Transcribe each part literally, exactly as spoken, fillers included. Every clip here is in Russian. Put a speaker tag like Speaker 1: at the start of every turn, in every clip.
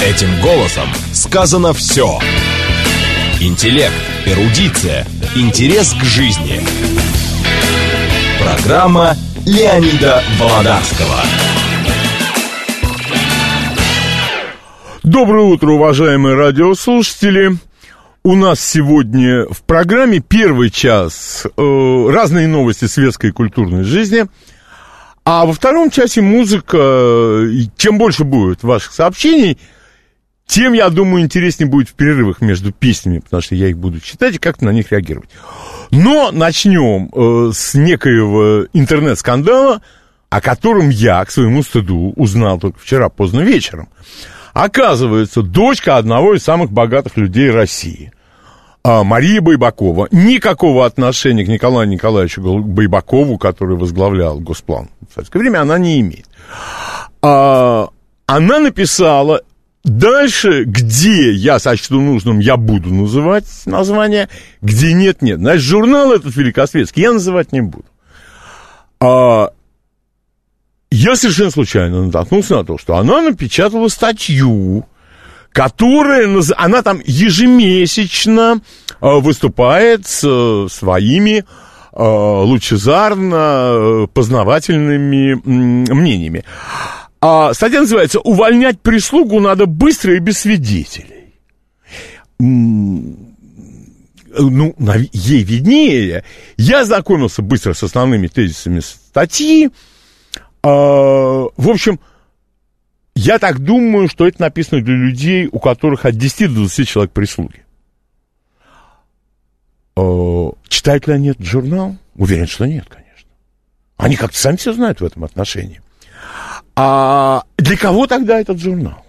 Speaker 1: Этим голосом сказано все. Интеллект, эрудиция, интерес к жизни. Программа Леонида Володарского.
Speaker 2: Доброе утро, уважаемые радиослушатели. У нас сегодня в программе первый час э, разные новости светской и культурной жизни. А во втором часе музыка. Чем больше будет ваших сообщений, тем, я думаю, интереснее будет в перерывах между песнями, потому что я их буду читать и как-то на них реагировать. Но начнем э, с некоего интернет-скандала, о котором я, к своему стыду, узнал только вчера поздно вечером. Оказывается, дочка одного из самых богатых людей России, Мария Байбакова, никакого отношения к Николаю Николаевичу Байбакову, который возглавлял Госплан в советское время, она не имеет. Она написала дальше, где я сочту нужным, я буду называть название, где нет-нет. Значит, журнал этот великосветский я называть не буду. Я совершенно случайно наткнулся на то, что она напечатала статью, которая, она там ежемесячно выступает с своими лучезарно-познавательными мнениями. А статья называется «Увольнять прислугу надо быстро и без свидетелей». Ну, ей виднее. Я знакомился быстро с основными тезисами статьи. В общем, я так думаю, что это написано для людей, у которых от десяти до двадцати человек прислуги. Читают ли они этот журнал? Уверен, что нет, конечно. Они как-то сами все знают в этом отношении. А для кого тогда этот журнал?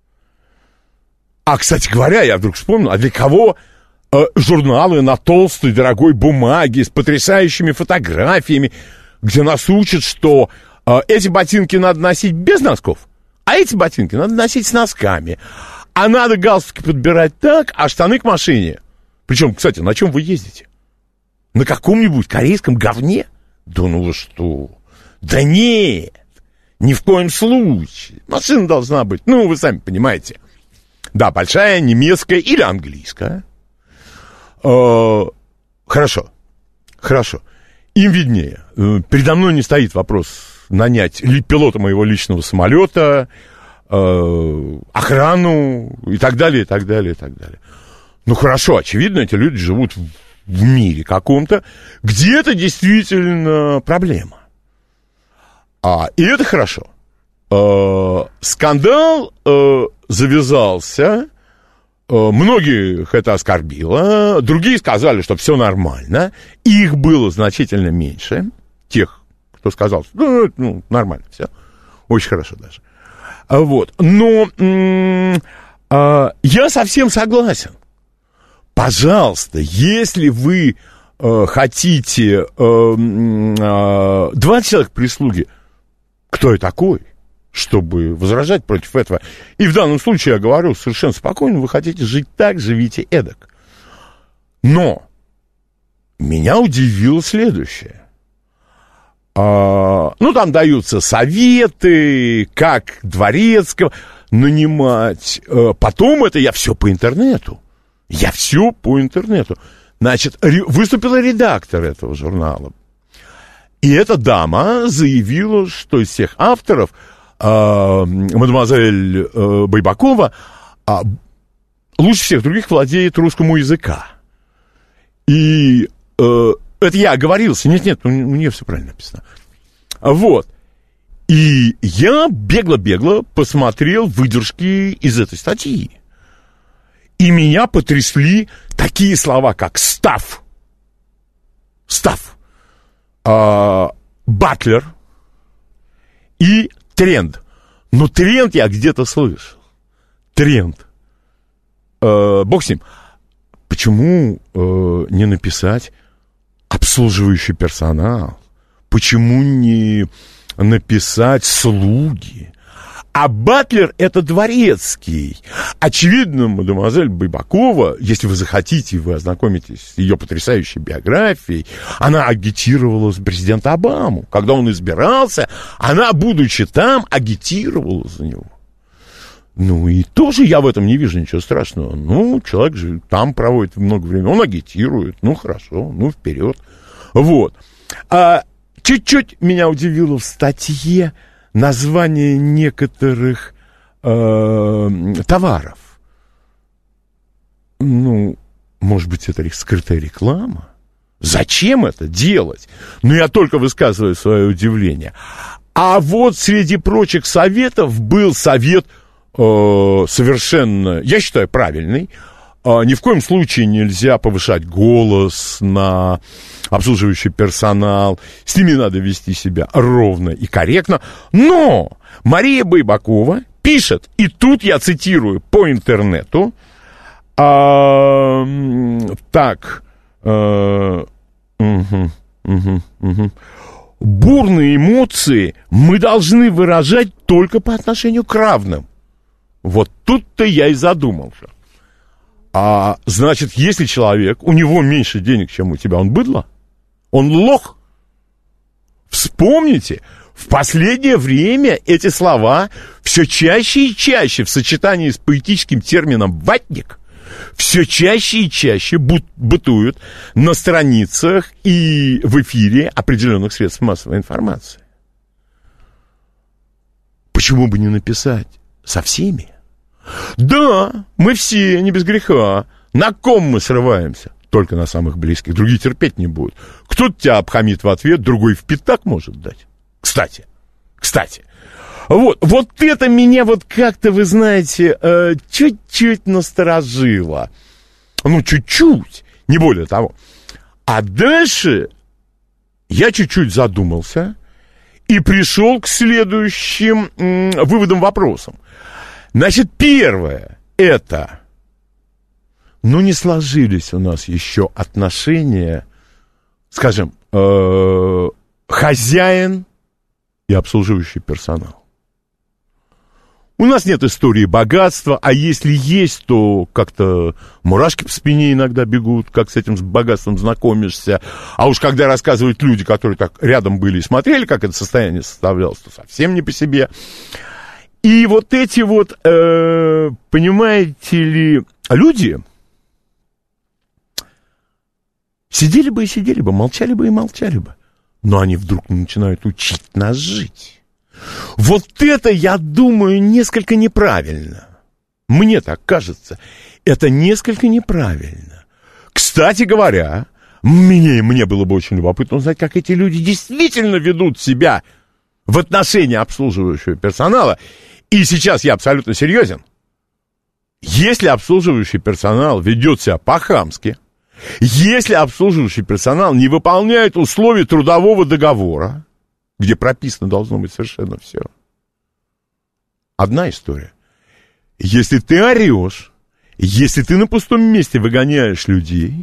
Speaker 2: А, кстати говоря, я вдруг вспомнил, а для кого э, журналы на толстой дорогой бумаге с потрясающими фотографиями, где нас учат, что э, эти ботинки надо носить без носков, а эти ботинки надо носить с носками. А надо галстуки подбирать так, а штаны к машине. Причем, кстати, на чем вы ездите? На каком-нибудь корейском говне? Да ну вы что? Да нет! Ни в коем случае. Машина должна быть, ну, вы сами понимаете. Да, большая, немецкая или английская. Э, хорошо, хорошо. Им виднее. Передо мной не стоит вопрос нанять пилота моего личного самолета, э, охрану и так далее, и так далее, и так далее. Ну, хорошо, очевидно, эти люди живут в, в мире каком-то, где это действительно проблема. А, и это хорошо. Э, скандал э, завязался, э, многих это оскорбило, другие сказали, что все нормально, их было значительно меньше, тех, кто сказал, что ну, ну, нормально все, очень хорошо даже. Вот. Но м- э, я совсем согласен. Пожалуйста, если вы э, хотите э, э, двадцать человек прислуги, кто я такой, чтобы возражать против этого? И в данном случае я говорю совершенно спокойно, вы хотите жить так, живите эдак. Но меня удивило следующее. А, ну, там даются советы, как Дворецкого нанимать. А, потом это я все по интернету. Я все по интернету. Значит, ре, выступила редактор этого журнала. И эта дама заявила, что из всех авторов э, мадемуазель э, Байбакова э, лучше всех других владеет русскому языка. И э, это я оговорился. Нет-нет, у, у нее все правильно написано. Вот. И я бегло-бегло посмотрел выдержки из этой статьи. И меня потрясли такие слова, как «став». «Став». Uh, Батлер и тренд. Но тренд я где-то слышал. Тренд. Uh, бог с ним. Почему uh, не написать обслуживающий персонал? Почему не написать слуги? А Батлер — это Дворецкий. Очевидно, мадемуазель Байбакова, если вы захотите, вы ознакомитесь с ее потрясающей биографией, она агитировала за президента Обаму. Когда он избирался, она, будучи там, агитировала за него. Ну, и тоже я в этом не вижу ничего страшного. Ну, человек же там проводит много времени, он агитирует, ну, хорошо, ну, вперед. Вот. А чуть-чуть меня удивило в статье название некоторых э, товаров. Ну, может быть, это скрытая реклама? Зачем это делать? Ну, я только высказываю свое удивление. А вот среди прочих советов был совет э, совершенно, я считаю, правильный. Э, ни в коем случае нельзя повышать голос на обслуживающий персонал. С ними надо вести себя ровно и корректно. Но Мария Байбакова пишет, и тут я цитирую по интернету, а, так, а, угу, угу, угу. бурные эмоции мы должны выражать только по отношению к равным. Вот тут-то я и задумался. А значит, если человек, у него меньше денег, чем у тебя, он быдло? Он лох? Вспомните, в последнее время эти слова все чаще и чаще в сочетании с поэтическим термином «ватник» все чаще и чаще бытуют на страницах и в эфире определенных средств массовой информации. Почему бы не написать со всеми? Да, мы все, не без греха. На ком мы срываемся? Только на самых близких. Другие терпеть не будут. Кто-то тебя обхамит в ответ, другой в пятак может дать. Кстати, кстати. Вот, вот это меня вот как-то, вы знаете, э, чуть-чуть насторожило. Ну, чуть-чуть, не более того. А дальше я чуть-чуть задумался и пришел к следующим м, выводам, вопросам. Значит, первое, это, ну, не сложились у нас еще отношения, скажем, э, хозяин и обслуживающий персонал. У нас нет истории богатства, а если есть, то как-то мурашки по спине иногда бегут, как с этим богатством знакомишься. А уж когда рассказывают люди, которые так рядом были и смотрели, как это состояние составлялось, то совсем не по себе. И вот эти вот, э, понимаете ли, люди сидели бы и сидели бы, молчали бы и молчали бы. Но они вдруг начинают учить нас жить. Вот это, я думаю, несколько неправильно. Мне так кажется. Это несколько неправильно. Кстати говоря, мне, мне было бы очень любопытно узнать, как эти люди действительно ведут себя в отношении обслуживающего персонала. И сейчас я абсолютно серьезен. Если обслуживающий персонал ведет себя по-хамски, если обслуживающий персонал не выполняет условия трудового договора, где прописано должно быть совершенно все. Одна история. Если ты орешь, если ты на пустом месте выгоняешь людей,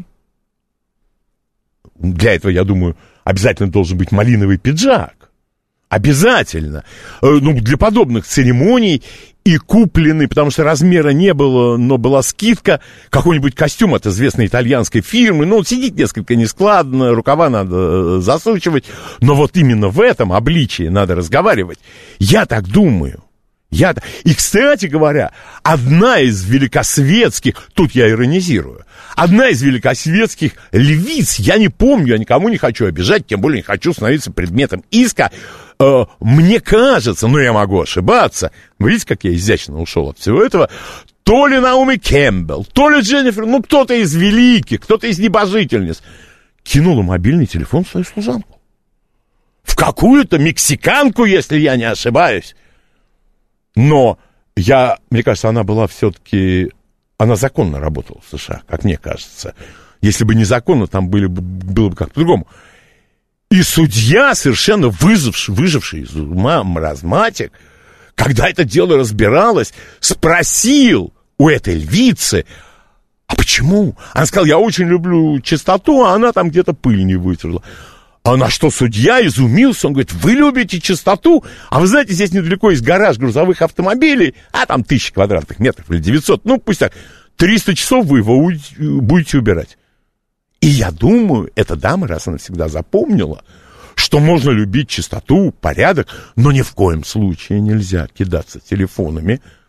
Speaker 2: для этого, я думаю, обязательно должен быть малиновый пиджак. Обязательно. Ну, для подобных церемоний и купленный, потому что размера не было, но была скидка, какой-нибудь костюм от известной итальянской фирмы. Ну, сидит несколько нескладно, рукава надо засучивать. Но вот именно в этом обличии надо разговаривать. Я так думаю. Я... И, кстати говоря, одна из великосветских, тут я иронизирую, одна из великосветских львиц, я не помню, я никому не хочу обижать, тем более не хочу становиться предметом иска, э, мне кажется, но я могу ошибаться, вы видите, как я изящно ушел от всего этого, то ли Наоми Кэмпбелл, то ли Дженнифер, ну кто-то из великих, кто-то из небожительниц, кинула мобильный телефон в свою служанку. В какую-то мексиканку, если я не ошибаюсь. Но я, мне кажется, она была все-таки, она законно работала в США, как мне кажется. Если бы незаконно, там были, было бы как-то по-другому. И судья, совершенно выживший, выживший из ума маразматик, когда это дело разбиралось, спросил у этой львицы, а почему? Она сказала, я очень люблю чистоту, а она там где-то пыль не вытерла. А на что судья изумился, он говорит, вы любите чистоту, а вы знаете, здесь недалеко есть гараж грузовых автомобилей, а там тысяча квадратных метров или девятьсот, ну пусть так, триста часов вы его будете убирать. И я думаю, эта дама раз и навсегда запомнила, что можно любить чистоту, порядок, но ни в коем случае нельзя кидаться телефонами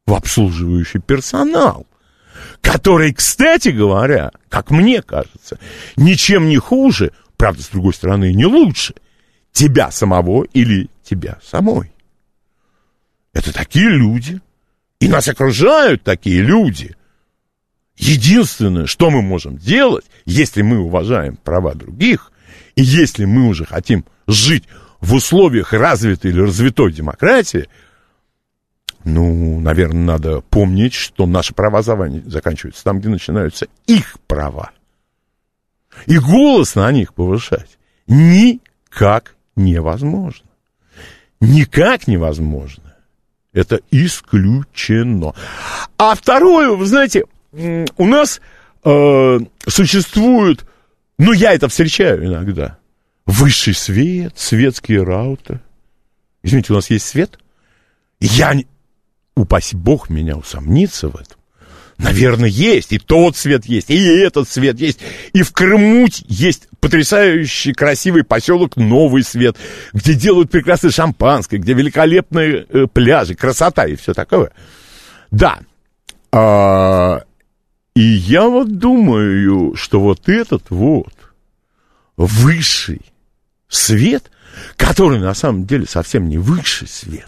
Speaker 2: в обслуживающий персонал, который, кстати говоря, как мне кажется, ничем не хуже, правда, с другой стороны, не лучше тебя самого или тебя самой. Это такие люди, и нас окружают такие люди. Единственное, что мы можем делать, если мы уважаем права других, и если мы уже хотим жить в условиях развитой или развитой демократии, ну, наверное, надо помнить, что наши права заканчиваются там, где начинаются их права. И голос на них повышать никак невозможно. Никак невозможно. Это исключено. А второе, вы знаете, у нас э, существует, ну, я это встречаю иногда, высший свет, светские рауты. Извините, у нас есть свет? Я не... Упаси Бог меня усомниться в этом. Наверное, есть. И тот свет есть, и этот свет есть. И в Крыму есть потрясающий красивый поселок Новый Свет, где делают прекрасное шампанское, где великолепные э, пляжи, красота и все такое. Да. А, и я вот думаю, что вот этот вот высший свет, который на самом деле совсем не высший свет.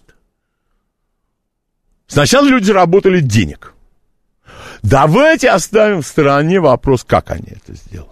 Speaker 2: Сначала люди заработали денег. Давайте оставим в стороне вопрос, как они это сделали.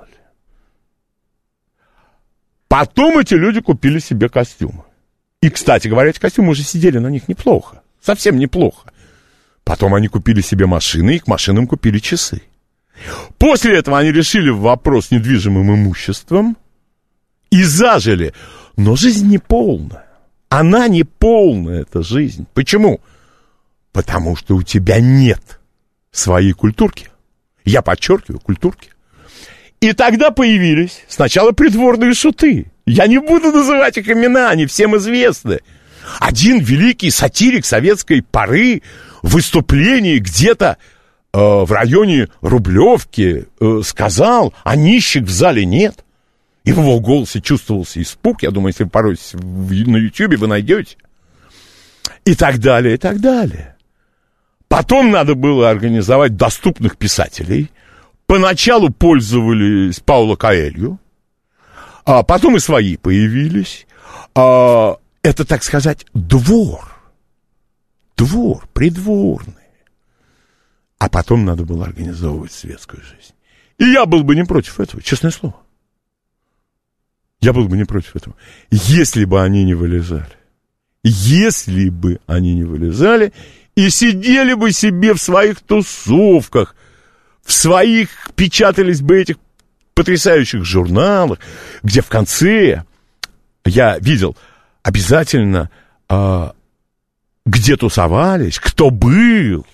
Speaker 2: Потом эти люди купили себе костюмы. И, кстати говоря, эти костюмы уже сидели на них неплохо. Совсем неплохо. Потом они купили себе машины, и к машинам купили часы. После этого они решили вопрос с недвижимым имуществом и зажили. Но жизнь не полная. Она не полная, эта жизнь. Почему? Потому что у тебя нет своей культурки. Я подчеркиваю, культурки. И тогда появились сначала придворные шуты. Я не буду называть их имена, они всем известны. Один великий сатирик советской поры в выступлении где-то э, в районе Рублевки э, сказал, а нищих в зале нет. И в его голосе чувствовался испуг. Я думаю, если вы поройтесь на Ютьюбе, вы найдете. И так далее, и так далее. Потом надо было организовать доступных писателей. Поначалу пользовались Пауло Коэльо, а потом и свои появились. А, это, так сказать, двор. Двор, придворный. А потом надо было организовывать светскую жизнь. И я был бы не против этого, честное слово. Я был бы не против этого. Если бы они не вылезали. Если бы они не вылезали и сидели бы себе в своих тусовках, в своих, печатались бы этих потрясающих журналах, где в конце, я видел, обязательно э, где тусовались, кто был,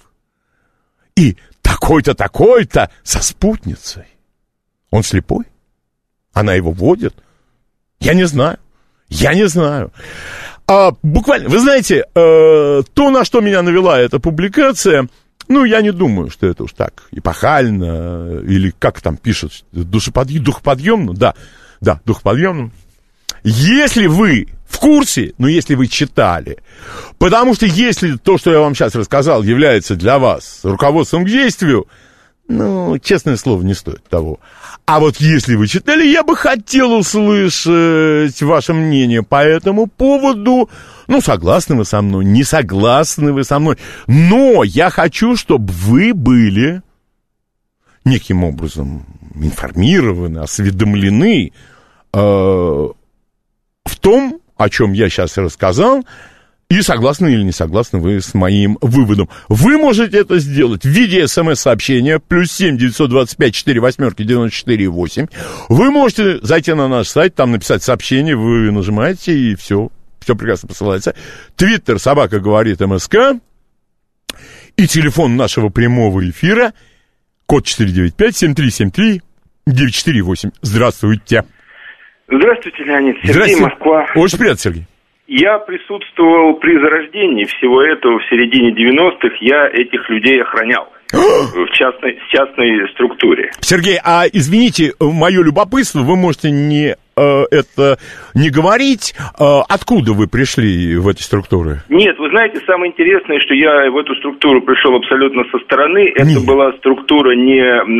Speaker 2: и такой-то, такой-то со спутницей. Он слепой? Она его водит? Я не знаю. Я не знаю. А, буквально, вы знаете, э, то, на что меня навела эта публикация, ну, я не думаю, что это уж так эпохально, или как там пишут, душеподъемно, духоподъемно, да, да, духоподъемно. Если вы в курсе, ну, если вы читали, потому что если то, что я вам сейчас рассказал, является для вас руководством к действию, ну, честное слово, не стоит того. А вот если вы читали, я бы хотел услышать ваше мнение по этому поводу. Ну, согласны вы со мной, не согласны вы со мной. Но я хочу, чтобы вы были неким образом информированы, осведомлены э, в том, о чем я сейчас рассказал, и согласны или не согласны вы с моим выводом. Вы можете это сделать в виде смс-сообщения плюс семь девятьсот двадцать пять четыре восьмерки девяносто четыре восемь. Вы можете зайти на наш сайт, там написать сообщение, вы нажимаете, и все, все прекрасно посылается. Твиттер, собака говорит МСК, и телефон нашего прямого эфира, код четыре девять пять семь три семь три девять четыре восемь. Здравствуйте.
Speaker 3: Здравствуйте, Леонид. Сергей,
Speaker 2: Здравствуйте.
Speaker 3: Москва.
Speaker 2: Очень приятно, Сергей.
Speaker 3: Я присутствовал при зарождении всего этого в середине девяностых. Я этих людей охранял в частной, в частной структуре.
Speaker 2: Сергей, а извините, мое любопытство, вы можете не э, э, это не говорить. Э, откуда вы пришли в эти структуры?
Speaker 3: Нет, вы знаете, самое интересное, что я в эту структуру пришел абсолютно со стороны. Это
Speaker 2: Нет.
Speaker 3: была структура не,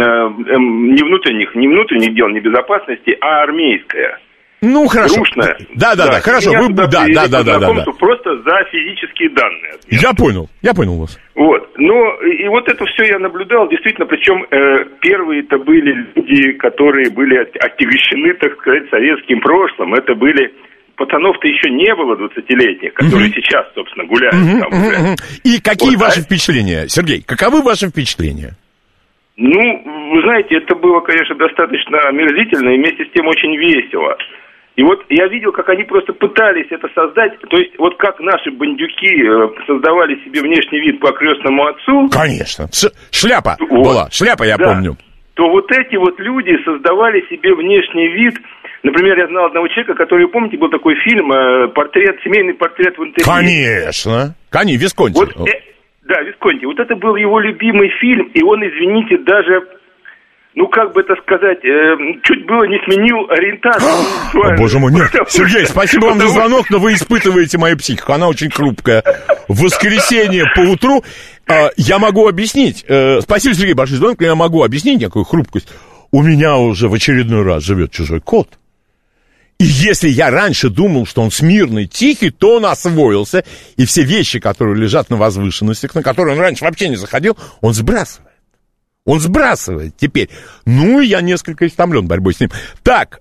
Speaker 3: не внутренних, не внутренних дел, не безопасности, а армейская.
Speaker 2: Ну, хорошо.
Speaker 3: Грушная.
Speaker 2: Да, да, да, да, хорошо. Вы, да, да, да, да, да, да.
Speaker 3: Просто за физические данные.
Speaker 2: Я понял, я понял вас.
Speaker 3: Вот. Но и вот это все я наблюдал, действительно, причем э, первые это были люди, которые были отягощены, так сказать, советским прошлым. Это были пацанов-то еще не было двадцатилетних, которые uh-huh. сейчас, собственно, гуляют uh-huh, там уже. Uh-huh.
Speaker 2: И какие
Speaker 3: вот,
Speaker 2: ваши
Speaker 3: а...
Speaker 2: впечатления, Сергей? Каковы ваши впечатления?
Speaker 3: Ну, вы знаете, это было, конечно, достаточно омерзительно и вместе с тем очень весело. И вот я видел, как они просто пытались это создать, то есть вот как наши бандюки создавали себе внешний вид по крестному отцу.
Speaker 2: Конечно, Ш- шляпа
Speaker 3: вот.
Speaker 2: была, шляпа, я
Speaker 3: да.
Speaker 2: помню.
Speaker 3: То вот эти вот люди создавали себе внешний вид. Например, я знал одного человека, который, помните, был такой фильм, портрет, семейный портрет в интерьере.
Speaker 2: Конечно, конечно, Висконти.
Speaker 3: Вот, э, да, Висконти. Вот это был его любимый фильм, и он, извините, даже... Ну, как бы это сказать, э, чуть было не сменил ориентацию.
Speaker 2: О, боже мой, нет. Сергей, спасибо вам за звонок, но вы испытываете мою психику, она очень хрупкая. В воскресенье поутру э, я могу объяснить, э, спасибо, Сергей, большой звонок, я могу объяснить некую хрупкость. У меня уже в очередной раз живет чужой кот. И если я раньше думал, что он смирный, тихий, то он освоился, и все вещи, которые лежат на возвышенностях, на которые он раньше вообще не заходил, он сбрасывает. Он сбрасывает теперь. Ну, я несколько истомлен борьбой с ним. Так,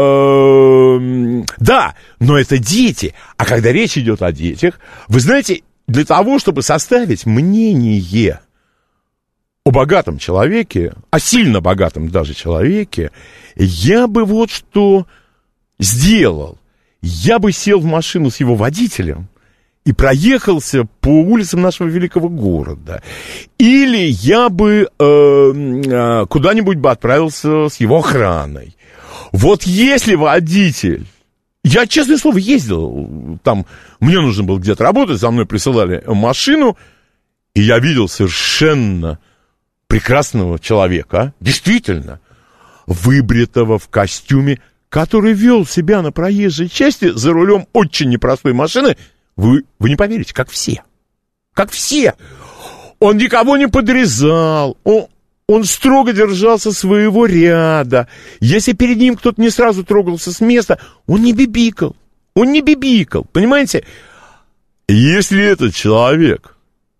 Speaker 2: э-э- да, но это дети. А когда речь идет о детях, вы знаете, для того, чтобы составить мнение о богатом человеке, о сильно богатом даже человеке, я бы вот что сделал. Я бы сел в машину с его водителем и проехался по улицам нашего великого города. Или я бы э, э, куда-нибудь бы отправился с его охраной. Вот если водитель... Я, честное слово, ездил, там, мне нужно было где-то работать, за мной присылали машину, и я видел совершенно прекрасного человека, действительно, выбритого в костюме, который вел себя на проезжей части за рулем очень непростой машины. Вы, вы не поверите, как все. Как все. Он никого не подрезал. Он, он строго держался своего ряда. Если перед ним кто-то не сразу трогался с места, он не бибикал. Он не бибикал. Понимаете? Если этот человек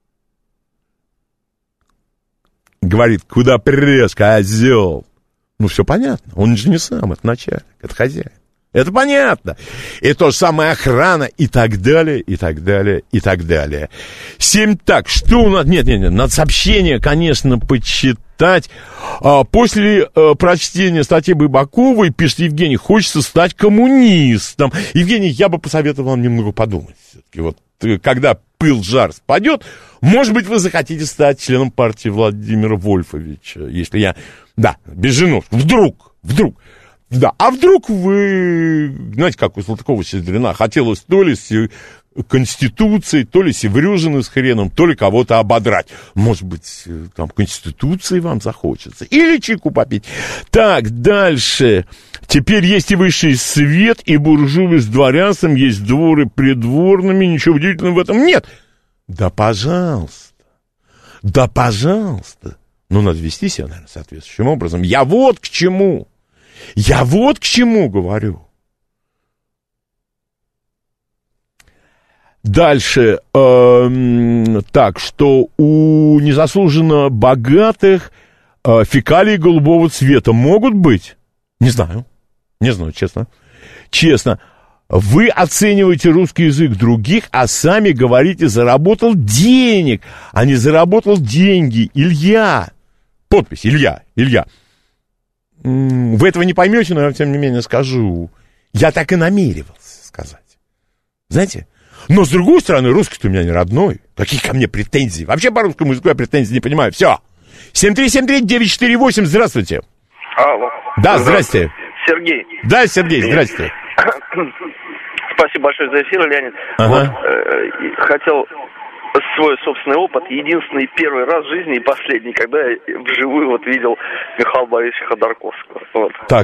Speaker 2: говорит, куда прешь, козел, ну, все понятно. Он же не сам, это начальник, это хозяин. Это понятно. И то же самое охрана, и так далее, и так далее, и так далее. Семь так, что у нас... Нет, нет, нет, надо сообщение, конечно, почитать. А, после а, прочтения статьи Бабаковой, пишет Евгений, хочется стать коммунистом. Евгений, я бы посоветовал вам немного подумать. Все-таки вот, когда пыл, жар спадет, может быть, вы захотите стать членом партии Владимира Вольфовича, если я... Да, без жены. Вдруг, вдруг... Да, а вдруг вы, знаете, как у Салтыкова-Щедрина, хотелось то ли с Конституцией, то ли Севрюжины с хреном, то ли кого-то ободрать. Может быть, там Конституции вам захочется. Или чайку попить. Так, дальше. Теперь есть и высший свет, и буржуи с дворянством, есть дворы придворными, ничего удивительного в этом нет. Да, пожалуйста. Да, пожалуйста. Ну, надо вести себя, наверное, соответствующим образом. Я вот к чему. Я вот к чему говорю. Дальше. Э, так, что у незаслуженно богатых э, фекалии голубого цвета могут быть? Не знаю. Не знаю, честно. Честно. Вы оцениваете русский язык других, а сами говорите «заработал денег», а не «заработал деньги». Илья. Подпись. Илья. Илья. Вы этого не поймете, но я, тем не менее, скажу. Я так и намеревался сказать. Знаете? Но, с другой стороны, русский-то у меня не родной. Какие ко мне претензии? Вообще по русскому языку я претензий не понимаю. Все. семь три семь три девять четыре восемь. Здравствуйте.
Speaker 3: Алло.
Speaker 2: Да, здрасте.
Speaker 3: Сергей.
Speaker 2: Да, Сергей, здрасте.
Speaker 4: Спасибо большое за эфир, Леонид.
Speaker 2: Ага.
Speaker 4: Вот, э, хотел... свой собственный опыт, единственный первый раз в жизни и последний, когда я вживую вот видел Михаила Борисовича Ходорковского. Вот.
Speaker 2: Так.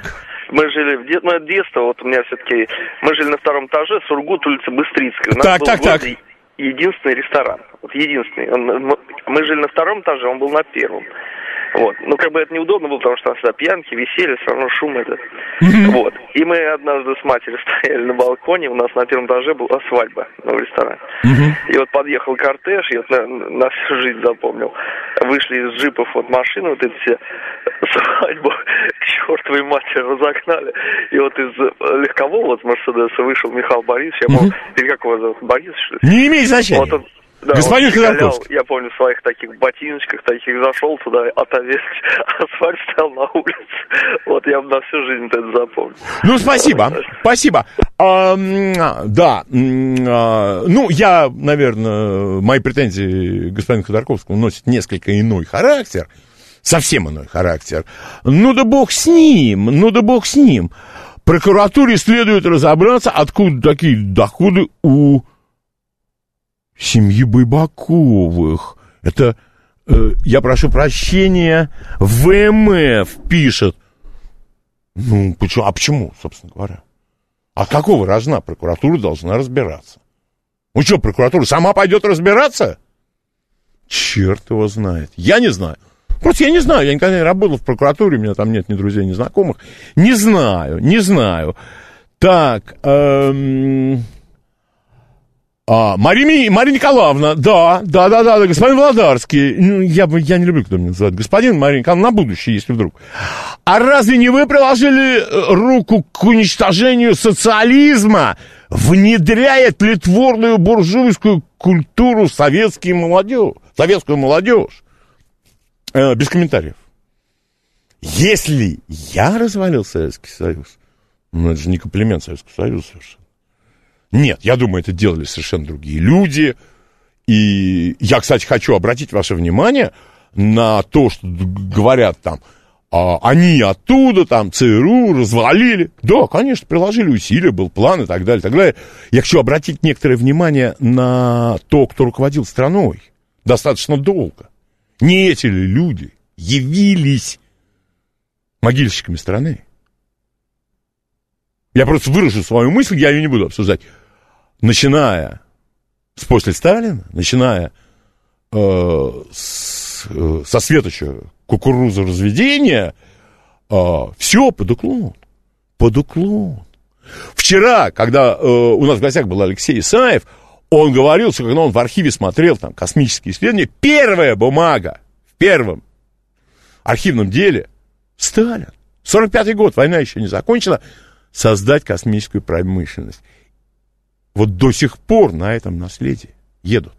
Speaker 4: Мы жили в детстве, ну, это детство, вот у меня все-таки, мы жили на втором этаже, Сургут, улица Быстрицкая. У нас
Speaker 2: так,
Speaker 4: был
Speaker 2: так, так.
Speaker 4: единственный ресторан, вот единственный. Он, мы жили на втором этаже, он был на первом. Вот. Ну, как бы это неудобно было, потому что там всегда пьянки, веселье, все равно шум этот. Mm-hmm. Вот. И мы однажды с матерью стояли на балконе, у нас на первом этаже была свадьба в ресторане. Mm-hmm. И вот подъехал кортеж, я вот на, на всю жизнь запомнил. Вышли из джипов вот машины, вот эти все свадьбу к чертовой матери разогнали. И вот из легкового вот Мерседеса вышел Михаил Борисович, я помню, mm-hmm. или как его зовут, Борис, что ли?
Speaker 2: Не имеет значения. Вот он,
Speaker 4: да,
Speaker 2: господин Ходорковский.
Speaker 4: Я помню, в своих таких ботиночках, таких зашел туда, отовес, асфальт стоял на улице. Вот я на всю жизнь это запомнил.
Speaker 2: Ну, спасибо, спасибо. А, да, а, ну, я, наверное, мои претензии к господину Ходорковскому носят несколько иной характер, совсем иной характер. Ну, да бог с ним, ну, да бог с ним. Прокуратуре следует разобраться, откуда такие доходы у семьи Байбаковых. Это, э, я прошу прощения, ВМФ пишет. Ну, почему? А почему, собственно говоря? А какого рожна прокуратура должна разбираться? Ну что, прокуратура сама пойдет разбираться? Черт его знает. Я не знаю. Просто я не знаю, я никогда не работал в прокуратуре, у меня там нет ни друзей, ни знакомых. Не знаю, не знаю. Так, эм... А, Мария, Мария Николаевна, да, да, да, да, господин Володарский, ну, я, я не люблю, кто меня называет, господин Мария Николаевна, на будущее, если вдруг. А разве не вы приложили руку к уничтожению социализма, внедряя тлетворную буржуйскую культуру в советскую молодежь? Советскую молодежь? Э, без комментариев. Если я развалил Советский Союз, ну, это же не комплимент Советскому Союзу совершенно. Нет, я думаю, это делали совершенно другие люди. И я, кстати, хочу обратить ваше внимание на то, что говорят там, а, они оттуда, там, ЦРУ развалили. Да, конечно, приложили усилия, был план и так далее, и так далее. Я хочу обратить некоторое внимание на то, кто руководил страной достаточно долго. Не эти ли люди явились могильщиками страны? Я просто выражу свою мысль, я ее не буду обсуждать. Начиная с после Сталина, начиная э, с, э, со светоча кукурузоразведения, э, все под уклон. Под уклон. Вчера, когда э, у нас в гостях был Алексей Исаев, он говорил, что когда он в архиве смотрел там космические исследования, первая бумага в первом архивном деле Сталин. сорок пятый год, война еще не закончена. Создать космическую промышленность. Вот до сих пор на этом наследии едут.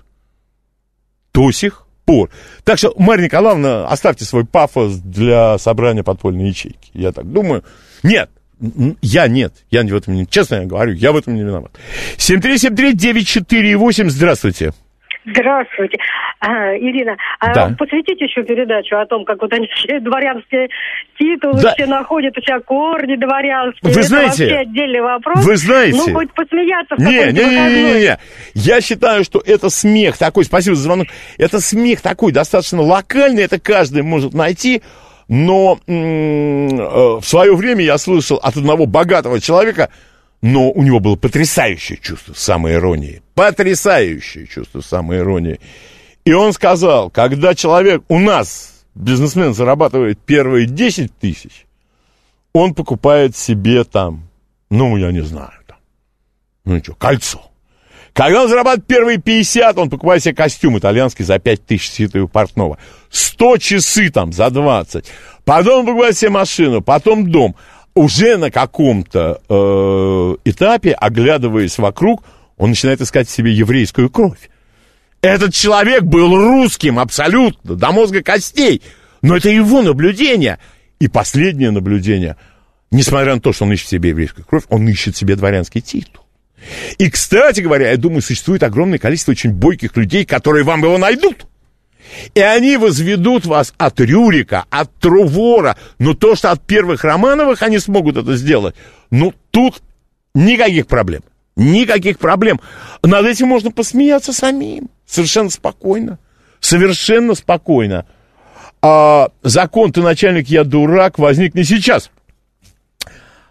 Speaker 2: До сих пор. Так что, Марья Николаевна, оставьте свой пафос для собрания подпольной ячейки. Я так думаю. Нет, я нет. Я в этом не... Честно я говорю, я в этом не виноват. семь три семь три девять четыре восемь. Здравствуйте.
Speaker 5: Здравствуйте. А, Ирина,
Speaker 2: да.
Speaker 5: а посвятите еще передачу о том, как вот они все дворянские титулы, да. все находят у себя корни дворянские.
Speaker 2: Вы
Speaker 5: это
Speaker 2: знаете,
Speaker 5: вообще отдельный вопрос.
Speaker 2: Вы знаете.
Speaker 5: Ну, хоть посмеяться в
Speaker 2: не,
Speaker 5: какой-то
Speaker 2: не, не, не, не, не. Я считаю, что это смех такой, спасибо за звонок, это смех такой достаточно локальный, это каждый может найти, но м- в свое время я слышал от одного богатого человека, но у него было потрясающее чувство самоиронии. Потрясающее чувство самоиронии. И он сказал, когда человек, у нас, бизнесмен, зарабатывает первые десять тысяч, он покупает себе там, ну, я не знаю, там, ну, что, кольцо. Когда он зарабатывает первые пятьдесят, он покупает себе костюм итальянский за пять тысяч ситого портного. сто часы там за двадцать. Потом он покупает себе машину, потом дом. Уже на каком-то э, этапе, оглядываясь вокруг, он начинает искать в себе еврейскую кровь. Этот человек был русским абсолютно, до мозга костей. Но это его наблюдение. И последнее наблюдение, несмотря на то, что он ищет в себе еврейскую кровь, он ищет в себе дворянский титул. И, кстати говоря, я думаю, существует огромное количество очень бойких людей, которые вам его найдут. И они возведут вас от Рюрика, от Трувора. Но то, что от первых Романовых они смогут это сделать, ну, тут никаких проблем. Никаких проблем. Над этим можно посмеяться самим. Совершенно спокойно. Совершенно спокойно. А закон «ты начальник, я дурак» возник не сейчас.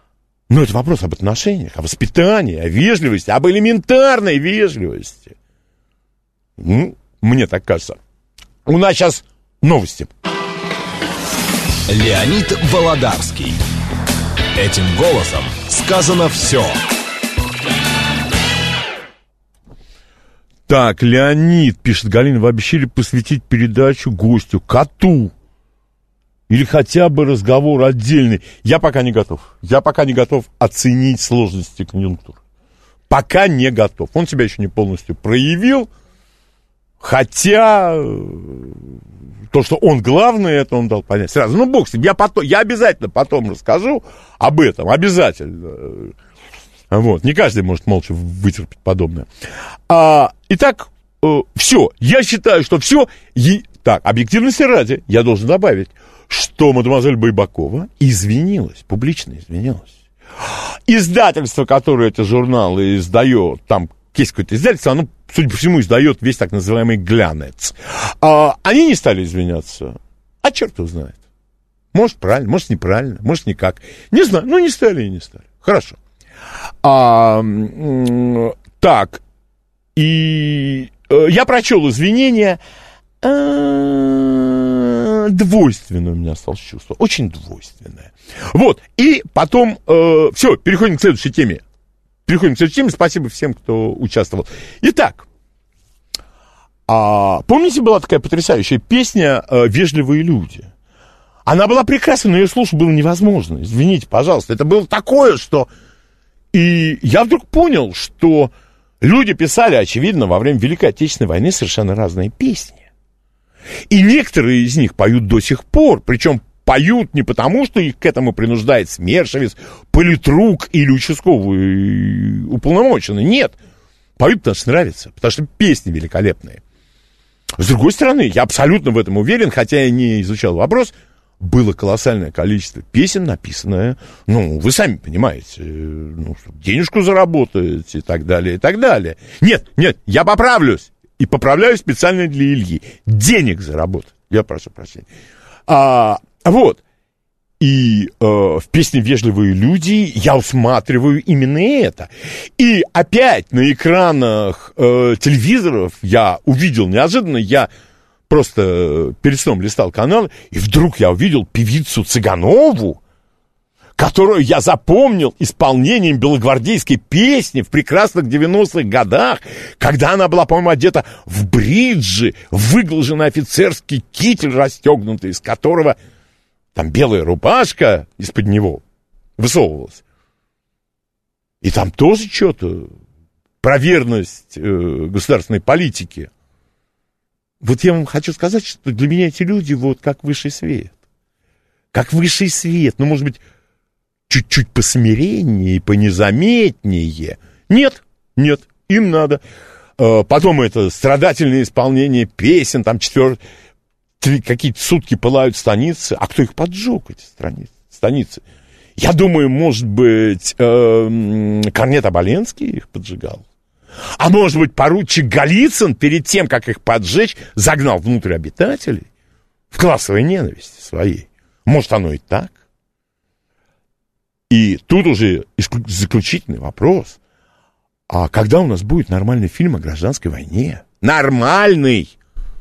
Speaker 2: Но это вопрос об отношениях, о воспитании, о вежливости, об элементарной вежливости. Ну, мне так кажется. У нас сейчас новости.
Speaker 1: Леонид Володарский. Этим голосом сказано все.
Speaker 2: Так, Леонид, пишет Галина, вы обещали посвятить передачу гостю, коту. Или хотя бы разговор отдельный. Я пока не готов. Я пока не готов оценить сложности конъюнктуры. Пока не готов. Он себя еще не полностью проявил. Хотя то, что он главный, это он дал понять сразу. Ну, бог с ним. Я, потом, я обязательно потом расскажу об этом. Обязательно. Вот. Не каждый может молча вытерпеть подобное. А, итак, э, все. Я считаю, что все. Е... Так, объективности ради, я должен добавить, что мадемуазель Байбакова извинилась, публично извинилась. Издательство, которое эти журналы издает, там есть какое-то издательство, оно, судя по всему, издает весь так называемый глянец. А, они не стали извиняться. А черт его знает. Может, правильно, может, неправильно, может, никак. Не знаю, ну, не стали и не стали. Хорошо. А, так, и э, я прочел извинения. А, двойственное у меня осталось чувство. Очень двойственное. Вот, и потом, э, все, переходим к следующей теме. Переходим к следующей теме. Спасибо всем, кто участвовал. Итак, а, помните, была такая потрясающая песня «Вежливые люди»? Она была прекрасна, но ее слушать было невозможно. Извините, пожалуйста. Это было такое, что... И я вдруг понял, что люди писали, очевидно, во время Великой Отечественной войны совершенно разные песни. И некоторые из них поют до сих пор. Причем поют не потому, что их к этому принуждает Смершевец, политрук или участковый уполномоченный. Нет. Поют, потому что нравится. Потому что песни великолепные. С другой стороны, я абсолютно в этом уверен, хотя я не изучал вопрос, было колоссальное количество песен, написанное, ну, вы сами понимаете, ну, денежку заработать и так далее, и так далее. Нет, нет, я поправлюсь. И поправляю специально для Ильи. Денег заработать. Я прошу прощения. А, вот. И э, в песне «Вежливые люди» я усматриваю именно это. И опять на экранах э, телевизоров я увидел неожиданно, я просто перед сном листал каналы, и вдруг я увидел певицу Цыганову, которую я запомнил исполнением белогвардейской песни в прекрасных девяностых годах, когда она была, по-моему, одета в бриджи, выглаженный офицерский китель расстегнутый, из которого там белая рубашка из-под него высовывалась. И там тоже что-то про верность э, государственной политике. Вот я вам хочу сказать, что для меня эти люди вот как высший свет. Как высший свет. Ну, может быть, чуть-чуть посмиреннее, понезаметнее. Нет, нет, им надо. Потом это страдательное исполнение песен, там четвер... какие-то сутки пылают станицы. А кто их поджег, эти страницы, станицы? Я думаю, может быть, э, Корнет Оболенский их поджигал. А может быть, поручик Голицын перед тем, как их поджечь, загнал внутрь обитателей в классовой ненависти своей. Может, оно и так. И тут уже заключительный вопрос. А когда у нас будет нормальный фильм о гражданской войне? Нормальный!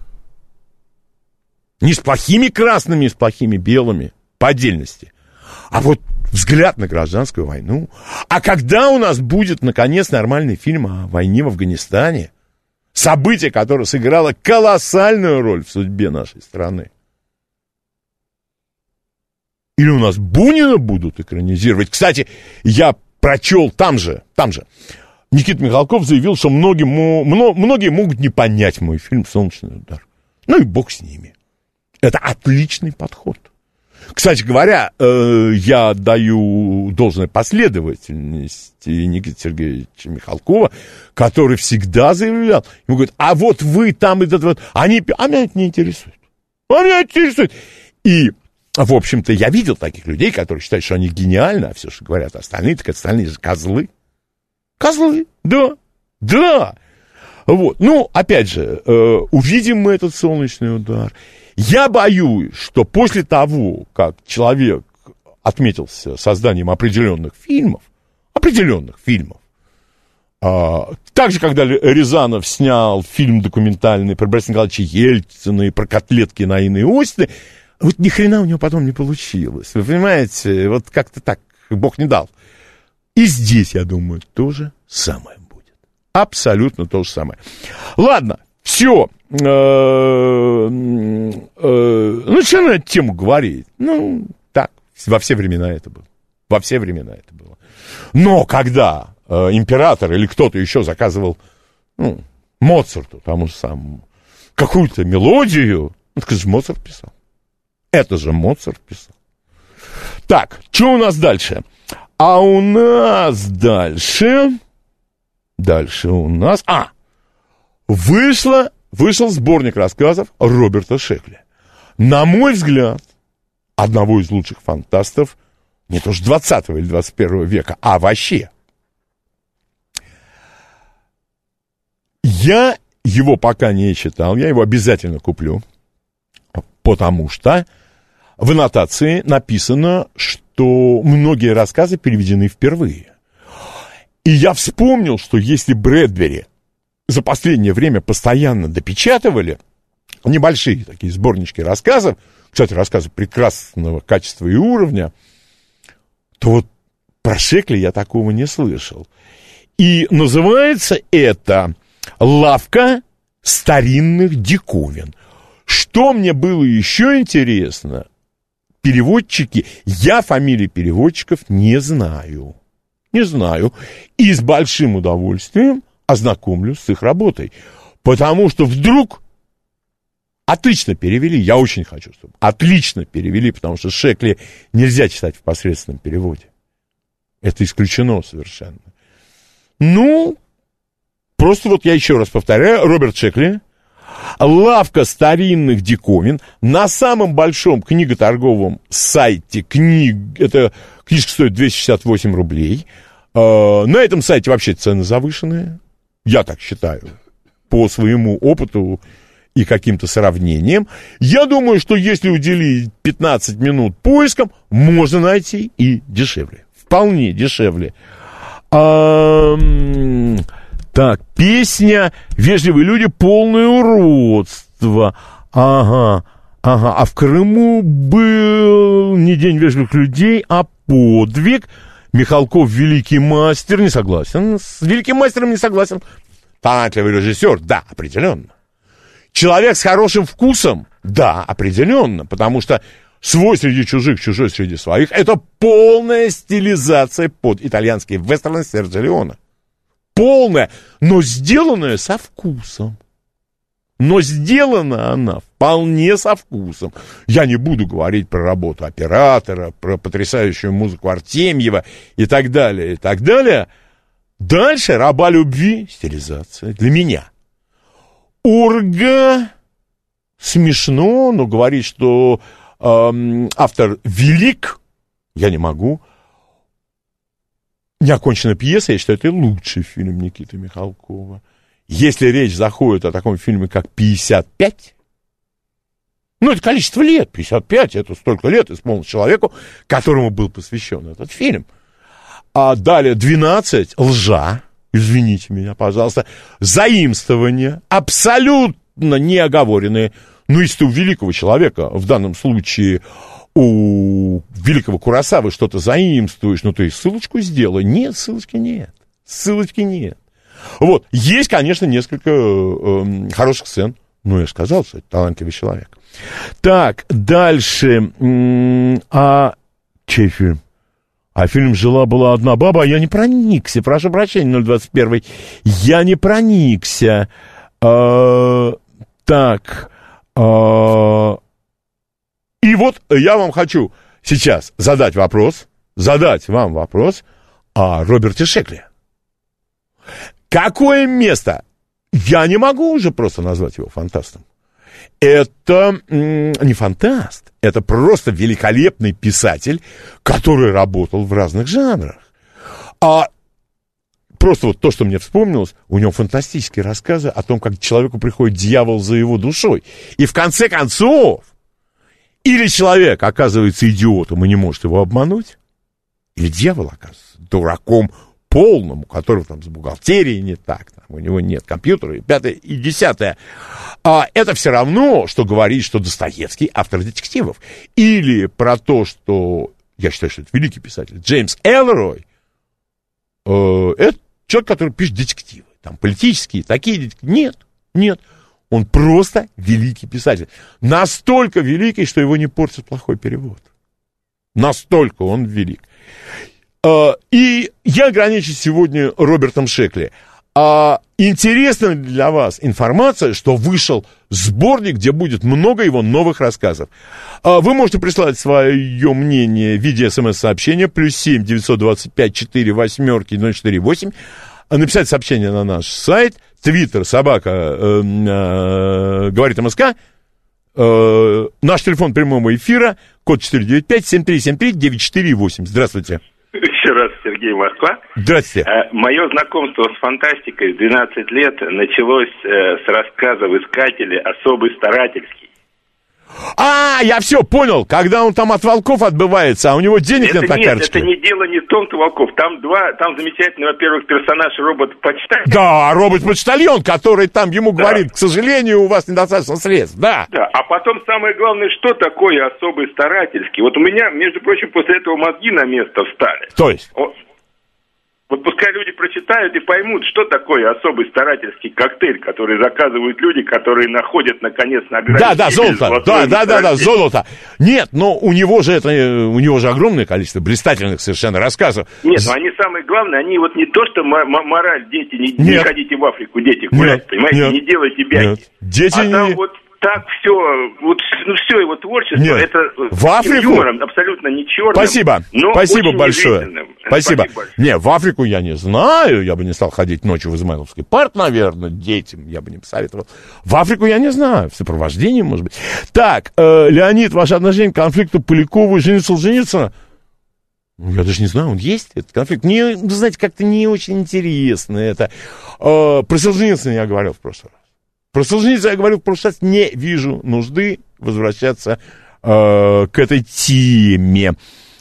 Speaker 2: Не с плохими красными, с плохими белыми, по отдельности. А вот взгляд на гражданскую войну. А когда у нас будет, наконец, нормальный фильм о войне в Афганистане? Событие, которое сыграло колоссальную роль в судьбе нашей страны. Или у нас Бунина будут экранизировать? Кстати, я прочел там же, там же, Никита Михалков заявил, что многие, многие могут не понять мой фильм «Солнечный удар». Ну и бог с ними. Это отличный подход. Кстати говоря, э, я отдаю должное последовательности Никиты Сергеевича Михалкова, который всегда заявлял, ему говорят, а вот вы там и это вот, они, а меня это не интересует. А меня это интересует. И, в общем-то, я видел таких людей, которые считают, что они гениальны, а все, что говорят остальные, так остальные же козлы. Козлы, да, да. Вот, ну, опять же, э, увидим мы этот солнечный удар. Я боюсь, что после того, как человек отметился созданием определенных фильмов, определенных фильмов. А, также, когда Рязанов снял фильм документальный про Бориса Николаевича Ельцина и про котлетки Наины Иосифовны, вот ни хрена у него потом не получилось. Вы понимаете, вот как-то так Бог не дал. И здесь, я думаю, то же самое будет. Абсолютно то же самое. Ладно, все. Ну, что на эту тему говорить? Ну, так, во все времена это было. Во все времена это было. Но когда э, император или кто-то еще заказывал, ну, Моцарту, тому же самому, какую-то мелодию, ну, это же Моцарт писал. Это же Моцарт писал. Так, что у нас дальше? А у нас дальше... Дальше у нас... А! Вышло, вышел сборник рассказов Роберта Шекли. На мой взгляд, одного из лучших фантастов не то что двадцатого или двадцать первого века, а вообще. Я его пока не читал, я его обязательно куплю, потому что в аннотации написано, что многие рассказы переведены впервые. И я вспомнил, что если Брэдбери за последнее время постоянно допечатывали небольшие такие сборнички рассказов, кстати, рассказы прекрасного качества и уровня, то вот про Шекли я такого не слышал. И называется это «Лавка старинных диковин». Что мне было еще интересно, переводчики, я фамилии переводчиков не знаю. Не знаю. И с большим удовольствием ознакомлюсь с их работой. Потому что вдруг отлично перевели, я очень хочу, чтобы отлично перевели, потому что Шекли нельзя читать в посредственном переводе. Это исключено совершенно. Ну, просто вот я еще раз повторяю, Роберт Шекли, «Лавка старинных диковин», на самом большом книготорговом сайте книг, эта книжка стоит двести шестьдесят восемь рублей, э, на этом сайте вообще цены завышенные, я так считаю, по своему опыту и каким-то сравнениям. Я думаю, что если уделить пятнадцать минут поискам, можно найти и дешевле. Вполне дешевле. А, так, песня «Вежливые люди, полное уродство». Ага, ага. А в Крыму был не День вежливых людей, а подвиг. Михалков великий мастер. Не согласен. С великим мастером не согласен. Талантливый режиссер, да, определенно. Человек с хорошим вкусом, да, определенно, потому что свой среди чужих, чужой среди своих, это полная стилизация под итальянский вестерн Серджио Леоне. Полная, но сделанная со вкусом. Но сделана она вполне со вкусом. Я не буду говорить про работу оператора, про потрясающую музыку Артемьева и так далее, и так далее. Дальше «Раба любви» стилизация для меня. Урга смешно, но говорит, что эм, автор велик, я не могу. «Неоконченная пьеса», я считаю, это лучший фильм Никиты Михалкова. Если речь заходит о таком фильме, как «пятьдесят пять», ну, это количество лет, пятьдесят пять, это столько лет исполнилось человеку, которому был посвящен этот фильм. А далее «двенадцать», «Лжа», извините меня, пожалуйста, «Заимствование», абсолютно неоговоренные. Ну, если ты у великого человека, в данном случае у великого Куросавы, что-то заимствуешь, ну, ты ссылочку сделай. Нет, ссылочки нет. Ссылочки нет. Вот, есть, конечно, несколько э, хороших сцен. Ну, я сказал, что это талантливый человек. Так, дальше. М- а чей фильм? А фильм «Жила-была одна баба», а я не проникся, прошу прощения, ноль двадцать один. Я не проникся. А, так. А, и вот я вам хочу сейчас задать вопрос, задать вам вопрос о Роберте Шекли. Какое место? Я не могу уже просто назвать его фантастом. Это м- не фантаст, это просто великолепный писатель, который работал в разных жанрах. А просто вот то, что мне вспомнилось, у него фантастические рассказы о том, как человеку приходит дьявол за его душой. И в конце концов, Или человек оказывается идиотом и не может его обмануть, или дьявол оказывается дураком полным, у которого там с бухгалтерией не так, там, у него нет компьютера, и пятое, и десятое. А это все равно, что говорить, что Достоевский автор детективов. Или про то, что, я считаю, что это великий писатель, Джеймс Элрой, э, это человек, который пишет детективы, там, политические, такие детективы. Нет, нет. Он просто великий писатель. Настолько великий, что его не портит плохой перевод. Настолько он велик. И я ограничусь сегодня Робертом Шекли. Интересна для вас информация, что вышел сборник, где будет много его новых рассказов. Вы можете прислать свое мнение в виде смс-сообщения плюс семь девятьсот двадцать пять четыре восьмерки ноль четыре восемь, написать сообщение на наш сайт, твиттер, собака, э, э, говорит МСК, э, наш телефон прямого эфира, код четыре девять пять семь три семь три девять четыре восемь. Здравствуйте.
Speaker 3: Еще раз, Сергей, Москва.
Speaker 2: Здравствуйте.
Speaker 3: Мое знакомство с фантастикой в двенадцать лет началось с рассказов искателя «Особый старательский».
Speaker 2: А, я все понял, когда он там от волков отбывается, а у него денег
Speaker 3: это
Speaker 2: нет на
Speaker 3: нет,
Speaker 2: карточке.
Speaker 3: Это не дело не в том-то волков. Там два, там замечательный, во-первых, персонаж робот-почтальон.
Speaker 2: Да, робот-почтальон, который там ему да. говорит, к сожалению, у вас недостаточно средств, да.
Speaker 3: Да, а потом самое главное, что такое особый старательский. Вот у меня, между прочим, после этого мозги на место встали.
Speaker 2: То есть?
Speaker 3: О, вот пускай люди прочитают и поймут, что такое особый старательский коктейль, который заказывают люди, которые находят, наконец, на грани.
Speaker 2: Да, да, золото, да, да, да, да, золото. Нет, но у него же это, у него же огромное количество блистательных совершенно рассказов.
Speaker 3: Нет, но они самые главные, они вот не то, что мораль, дети, не, не ходите в Африку, дети гулять, понимаете,
Speaker 2: нет,
Speaker 3: не делайте бяки.
Speaker 2: Нет. Дети
Speaker 3: а
Speaker 2: не...
Speaker 3: там вот так все, вот ну, все его творчество,
Speaker 2: нет.
Speaker 3: это
Speaker 2: в Африку?
Speaker 3: Юмором, абсолютно не черным.
Speaker 2: Спасибо,
Speaker 3: но
Speaker 2: спасибо большое.
Speaker 3: Спасибо.
Speaker 2: Спасибо. Не, в Африку я не знаю, я бы не стал ходить ночью в Измайловский парк, наверное, детям, я бы не посоветовал. В Африку я не знаю, в сопровождении, может быть. Так, э, Леонид, ваше отношение к конфликту Полякова и Жены Солженицына? Ну, я даже не знаю, он есть, этот конфликт. Мне, вы знаете, как-то не очень интересно это. Э, про Солженицына я говорил в прошлый раз. Про Солженицына я говорил в прошлый раз, не вижу нужды возвращаться э, к этой теме.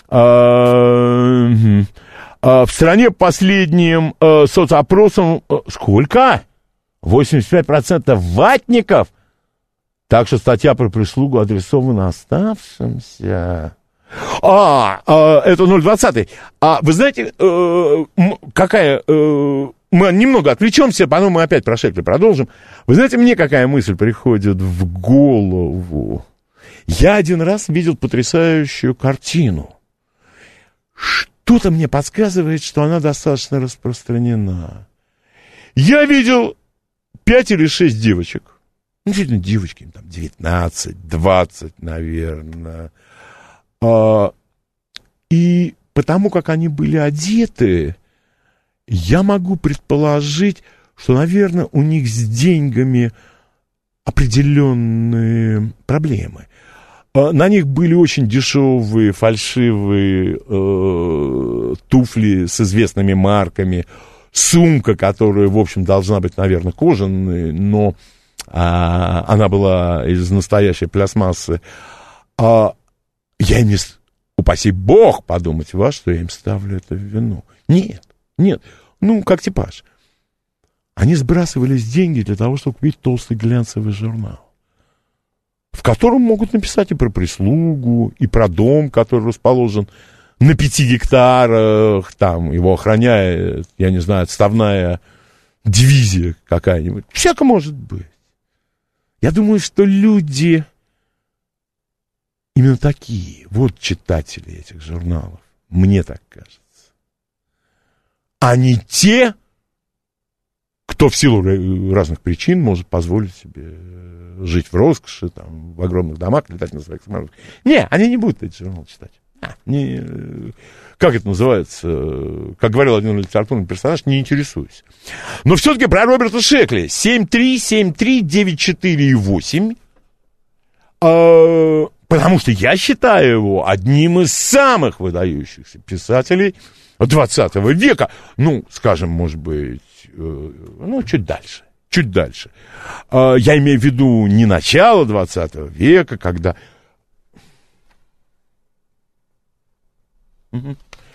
Speaker 2: Э, э, в стране последним э, соцопросом э, сколько? восемьдесят пять процентов ватников. Так что статья про прислугу адресована оставшимся. А, а это ноль двадцать. А вы знаете, э, какая... Э, мы немного отвлечемся, потом мы опять про Шекли продолжим. Вы знаете, мне какая мысль приходит в голову? Я один раз видел потрясающую картину. Что-то мне подсказывает, что она достаточно распространена. Я видел пять или шесть девочек. Ну, действительно, девочки, им там девятнадцать, двадцать, наверное. А, и потому как они были одеты, я могу предположить, что, наверное, у них с деньгами определенные проблемы. А, на них были очень дешевые, фальшивые э, туфли с известными марками, сумка, которая, в общем, должна быть, наверное, кожаной, но а, она была из настоящей пластмассы. А, я им не... Упаси бог подумать вас, что я им ставлю это в вину. Нет, нет. Ну, как типаж. Они сбрасывались деньги для того, чтобы купить толстый глянцевый журнал, в котором могут написать и про прислугу, и про дом, который расположен на пяти гектарах, там его охраняет, я не знаю, отставная дивизия какая-нибудь. Всяко может быть. Я думаю, что люди... Именно такие, вот читатели этих журналов, мне так кажется. А не те, кто в силу разных причин может позволить себе жить в роскоши, там, в огромных домах, летать на своих самолетах. Не, они не будут эти журналы читать. А, не, как это называется, как говорил один литературный персонаж, не интересуюсь. Но все-таки про Роберта Шекли. семь три семь три девять четыре восемь. А... Потому что я считаю его одним из самых выдающихся писателей двадцатого века. Ну, скажем, может быть, э, ну, чуть дальше, чуть дальше. Э, я имею в виду не начало двадцатого века, когда Угу.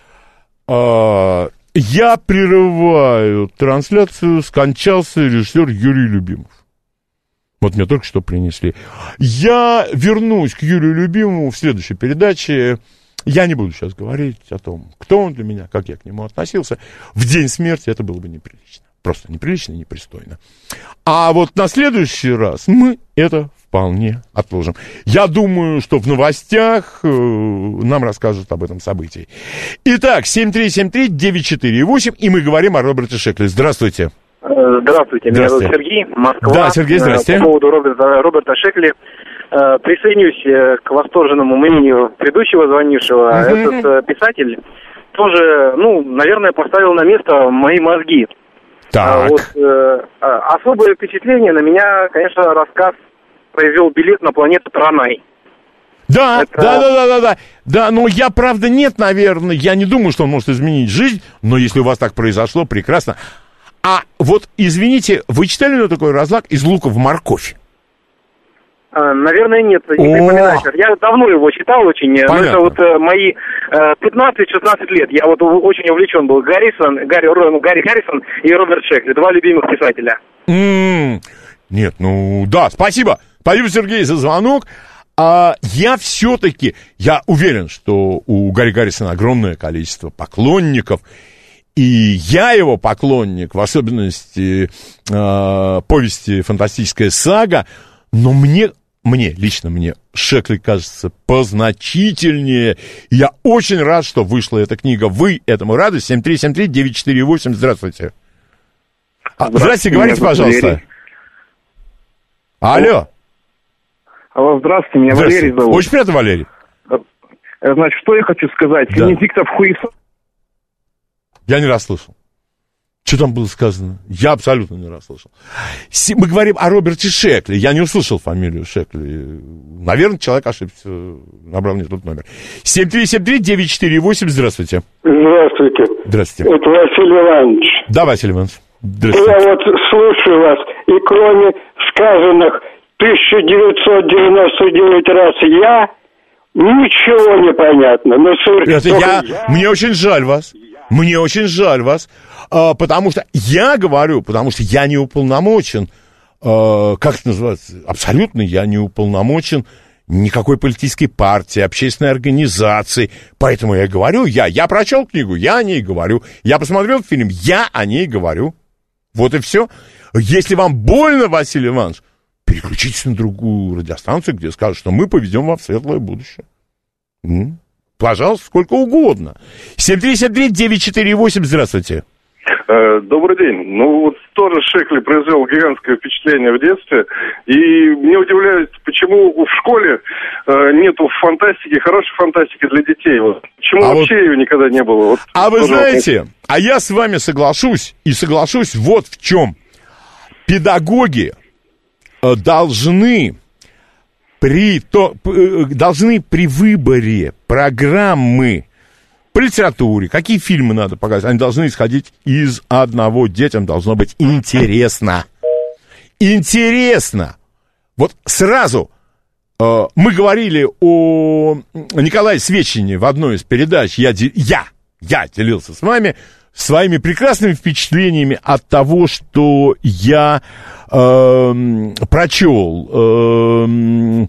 Speaker 2: А, я прерываю трансляцию, скончался режиссер Юрий Любимов. Вот мне только что принесли. Я вернусь к Юрию Любимову в следующей передаче. Я не буду сейчас говорить о том, кто он для меня, как я к нему относился. В день смерти это было бы неприлично. Просто неприлично и непристойно. А вот на следующий раз мы это вполне отложим. Я думаю, что в новостях э, нам расскажут об этом событии. Итак, семь три семь три девять четыре восемь, и мы говорим о Роберте Шекле. Здравствуйте.
Speaker 6: Здравствуйте, меня зовут Сергей, Москва.
Speaker 2: Да, Сергей, здрасте.
Speaker 6: По поводу Роберта, Роберта Шекли. Присоединюсь к восторженному мнению предыдущего звонившего. Uh-huh. Этот писатель тоже, ну, наверное, поставил на место мои мозги.
Speaker 2: Так.
Speaker 6: Вот, э, особое впечатление на меня, конечно, рассказ произвел «Билет на планету Транай».
Speaker 2: Да,
Speaker 6: Это...
Speaker 2: да, да, да, да, да, да, но я, правда, нет, наверное, я не думаю, что он может изменить жизнь, но если у вас так произошло, прекрасно. А вот, извините, вы читали ли такой разлад «Из лука в морковь»?
Speaker 6: А, наверное, нет, не припоминаю. Я давно его читал очень, Понятно. но это вот э, мои э, пятнадцать-шестнадцать лет. Я вот очень увлечен был. Гаррисон, Гарри, ну, Гарри Харрисон и Роберт Шекли, два любимых писателя.
Speaker 2: Mm, нет, ну да, спасибо. Спасибо, Сергей, за звонок. А я все-таки, я уверен, что у Гарри Гаррисона огромное количество поклонников. И я его поклонник, в особенности э, повести «Фантастическая сага», но мне, мне, лично мне, Шекли кажется позначительнее. И я очень рад, что вышла эта книга. Вы этому рады? семь три семь три девять четыре восемь, здравствуйте. Здравствуйте, здравствуйте говорите, пожалуйста. Валерий. Алло.
Speaker 7: Алло, здравствуйте, меня здравствуйте. Валерий зовут.
Speaker 2: Очень приятно, Валерий.
Speaker 7: Значит, что я хочу сказать? Да. Венедиктов хуесос.
Speaker 2: Я не расслышал. Что там было сказано? Я абсолютно не расслышал. Мы говорим о Роберте Шекли. Я не услышал фамилию Шекли. Наверное, человек ошибся. Набрал не тот номер. семь три семь три девять четыре восемь. Здравствуйте.
Speaker 8: Здравствуйте.
Speaker 2: Здравствуйте.
Speaker 8: Это Василий Иванович.
Speaker 2: Да, Василий Иванович. Здравствуйте.
Speaker 8: Я вот слушаю вас, и кроме сказанных тысяча девятьсот девяносто девять раз «я», ничего не понятно. Но
Speaker 2: это я... я... Мне очень жаль вас. Мне очень жаль вас, а, потому что я говорю, потому что я не уполномочен, а, как это называется, абсолютно я не уполномочен никакой политической партии, общественной организации, поэтому я говорю, я, я прочел книгу, я о ней говорю, я посмотрел фильм, я о ней говорю, вот и все. Если вам больно, Василий Иванович, переключитесь на другую радиостанцию, где скажут, что мы поведем вас в светлое будущее. М? Пожалуйста, сколько угодно. семь три семь три девять четыре восемь, здравствуйте.
Speaker 9: Добрый день. Ну, вот тоже Шекли произвел гигантское впечатление в детстве. И мне удивляет, почему в школе нету фантастики, хорошей фантастики для детей. Вот. Почему а вообще вот... ее никогда не было? Вот,
Speaker 2: а вы знаете, вот... а я с вами соглашусь, и соглашусь вот в чем. Педагоги должны... При, то, должны при выборе программы по литературе, какие фильмы надо показать, они должны исходить из одного. Детям должно быть интересно. Интересно. Вот сразу э, мы говорили о Николае Свечине в одной из передач. Я, я, я делился с вами своими прекрасными впечатлениями от того, что я э, прочел э,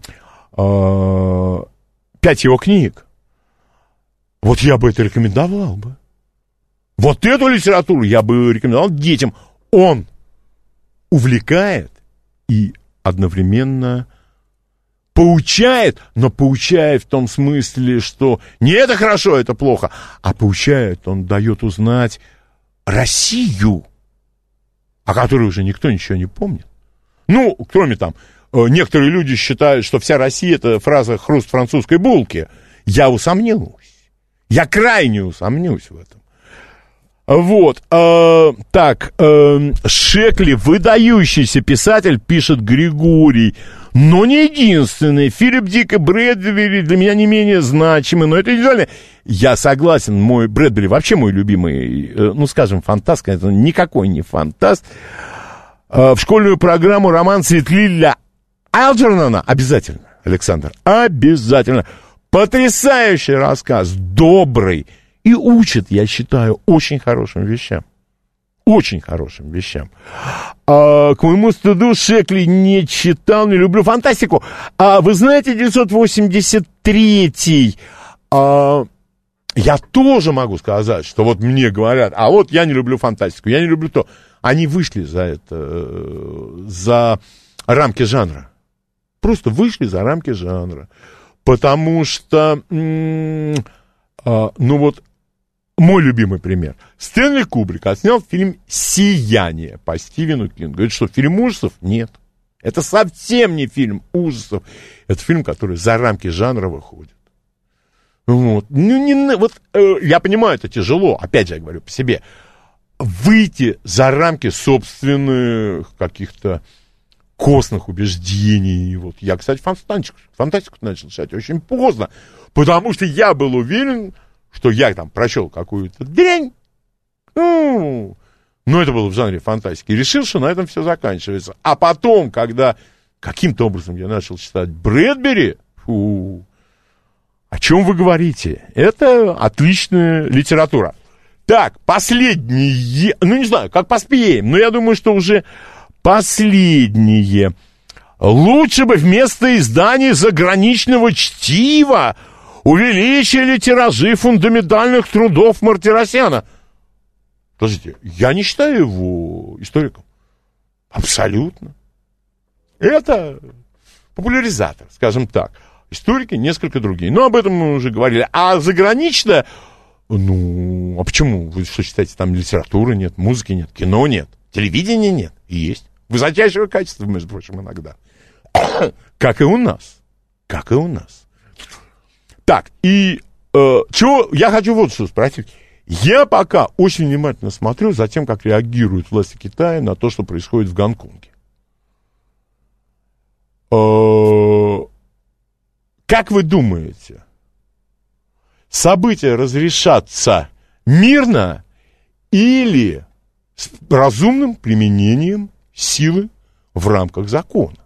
Speaker 2: э, пять его книг. Вот я бы это рекомендовал бы. Вот эту литературу я бы рекомендовал детям. Он увлекает и одновременно поучает, но поучает в том смысле, что не это хорошо, это плохо, а поучает, он дает узнать Россию, о которой уже никто ничего не помнит. Ну, кроме там, некоторые люди считают, что вся Россия — это фраза «хруст французской булки». Я усомнюсь. Я крайне усомнюсь в этом. Вот, э, так, э, Шекли, выдающийся писатель, пишет Григорий, но не единственный. Филипп Дик и Брэдбери для меня не менее значимы, но это индивидуально. Я согласен, мой Брэдбери вообще мой любимый, э, ну, скажем, фантаст, это никакой не фантаст. Э, в школьную программу роман Светлиля Алджернона обязательно, Александр, обязательно. Потрясающий рассказ, добрый. И учит, я считаю, очень хорошим вещам. Очень хорошим вещам. А, к моему стыду, Шекли не читал, не люблю фантастику. А вы знаете, девятьсот восемьдесят третий... А, я тоже могу сказать, что вот мне говорят, а вот я не люблю фантастику, я не люблю то. Они вышли за это, за рамки жанра. Просто вышли за рамки жанра. Потому что, м- а, ну вот, мой любимый пример. Стэнли Кубрик отснял фильм «Сияние» по Стивену Кингу. Это что, фильм ужасов? Нет. Это совсем не фильм ужасов. Это фильм, который за рамки жанра выходит. Вот. Ну, не, вот э, я понимаю, это тяжело. Опять же, я говорю по себе. Выйти за рамки собственных каких-то костных убеждений. Вот. Я, кстати, фантастику, фантастику начал читать очень поздно. Потому что я был уверен, что я там прочел какую-то дрянь, ну, но это было в жанре фантастики, и решил, что на этом все заканчивается. А потом, когда каким-то образом я начал читать Брэдбери, фу, о чем вы говорите? Это отличная литература. Так, последние, ну не знаю, как поспеем, но я думаю, что уже последние. Лучше бы вместо издания заграничного чтива увеличили тиражи фундаментальных трудов Мартиросяна. Подождите, я не считаю его историком. Абсолютно. Это популяризатор, скажем так. Историки несколько другие. Но об этом мы уже говорили. А заграничное, ну, а почему? Вы что считаете, там литературы нет, музыки нет, кино нет, телевидения нет? Есть. Высочайшего качества, между прочим, иногда. Как и у нас. Как и у нас. Так, и э, чего я хочу вот что спросить. Я пока очень внимательно смотрю за тем, как реагируют власти Китая на то, что происходит в Гонконге. Э, как вы думаете, события разрешатся мирно или с разумным применением силы в рамках закона?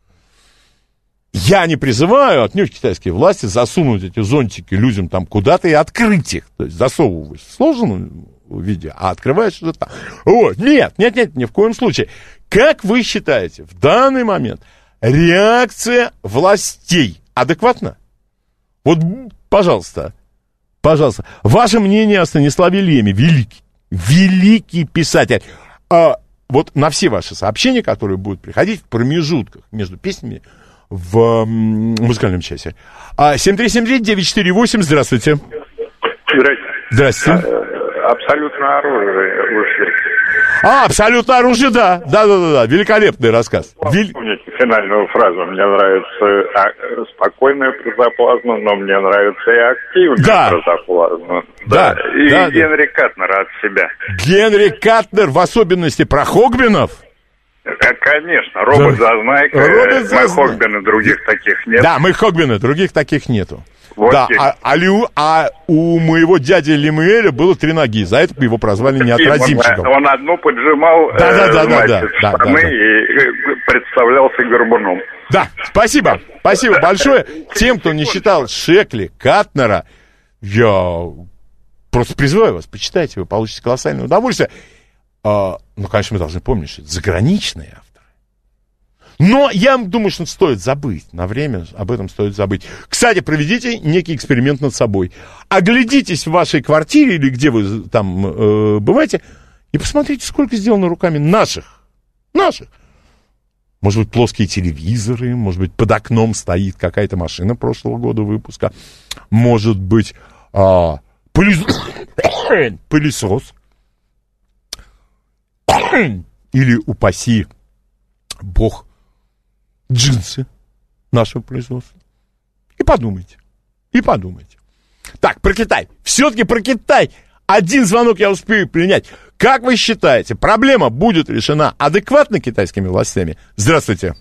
Speaker 2: Я не призываю отнюдь китайские власти засунуть эти зонтики людям там куда-то и открыть их. То есть засовываешь в сложенном виде, а открываешь что-то там. Вот. Нет, нет, нет, ни в коем случае. Как вы считаете, в данный момент реакция властей адекватна? Вот, пожалуйста, пожалуйста, ваше мнение о Станиславе Леме. Великий, великий писатель. А вот на все ваши сообщения, которые будут приходить в промежутках между песнями, в музыкальном часе. А семь три семь девять девять четыре восемь, здравствуйте.
Speaker 10: Здравствуйте.
Speaker 2: Здравствуйте.
Speaker 10: А, абсолютное оружие вышли.
Speaker 2: А, абсолютное оружие, да. Да, да, да, да. Великолепный рассказ. Вел...
Speaker 10: Помните финальную фразу? Мне нравится а, спокойная протоплазма, но мне нравится и активная
Speaker 2: да.
Speaker 10: протоплазма.
Speaker 2: Да.
Speaker 10: да. И
Speaker 2: да,
Speaker 10: Генри да. Катнера от себя.
Speaker 2: Генри Катнер, в особенности про Хогбинов.
Speaker 10: Конечно, робот-зазнайка,
Speaker 2: робот
Speaker 10: мы Хогбина других таких нет.
Speaker 2: Да, мы Хогбина других таких нету.
Speaker 10: Вот
Speaker 2: да, а, а, Лю, а у моего дяди Лемуэля было три ноги, за это его прозвали неотразимчиком.
Speaker 10: Он, он одну поджимал,
Speaker 2: да, да, да,
Speaker 10: э, значит,
Speaker 2: да, да,
Speaker 10: штаны
Speaker 2: да, да.
Speaker 10: и представлялся горбуном.
Speaker 2: Да, спасибо, спасибо большое. Тем, кто не читал Шекли, Катнера, я просто призываю вас, почитайте, вы получите колоссальное удовольствие. А, ну, конечно, мы должны помнить, что это заграничные авторы. Но я думаю, что стоит забыть. На время об этом стоит забыть. Кстати, проведите некий эксперимент над собой. Оглядитесь в вашей квартире или где вы там э, бываете, и посмотрите, сколько сделано руками наших. Наших. Может быть, плоские телевизоры, может быть, под окном стоит какая-то машина прошлого года выпуска. Может быть, а, пылес... пылесос. Или, упаси бог, джинсы нашего производства. И подумайте. И подумайте. Так, про Китай. Все-таки про Китай. Один звонок я успею принять. Как вы считаете, проблема будет решена адекватно китайскими властями? Здравствуйте.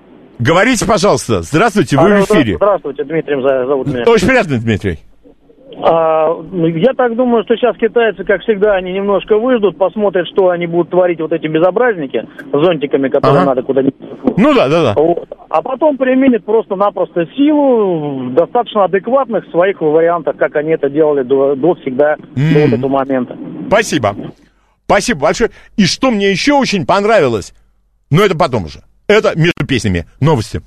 Speaker 2: Говорите, пожалуйста. Здравствуйте, вы Алло, в эфире.
Speaker 11: Здравствуйте, Дмитрием зовут меня.
Speaker 2: Очень приятно, Дмитрий.
Speaker 11: А, я так думаю, что сейчас китайцы, как всегда, они немножко выждут, посмотрят, что они будут творить, вот эти безобразники с зонтиками, которые ага. надо куда-нибудь.
Speaker 2: Ну да, да, да.
Speaker 11: Вот. А потом применят просто-напросто силу в достаточно адекватных своих вариантах, как они это делали до, до всегда, mm. до вот этого момента.
Speaker 2: Спасибо. Спасибо большое. И что мне еще очень понравилось, но это потом уже. Это между песнями. Новости.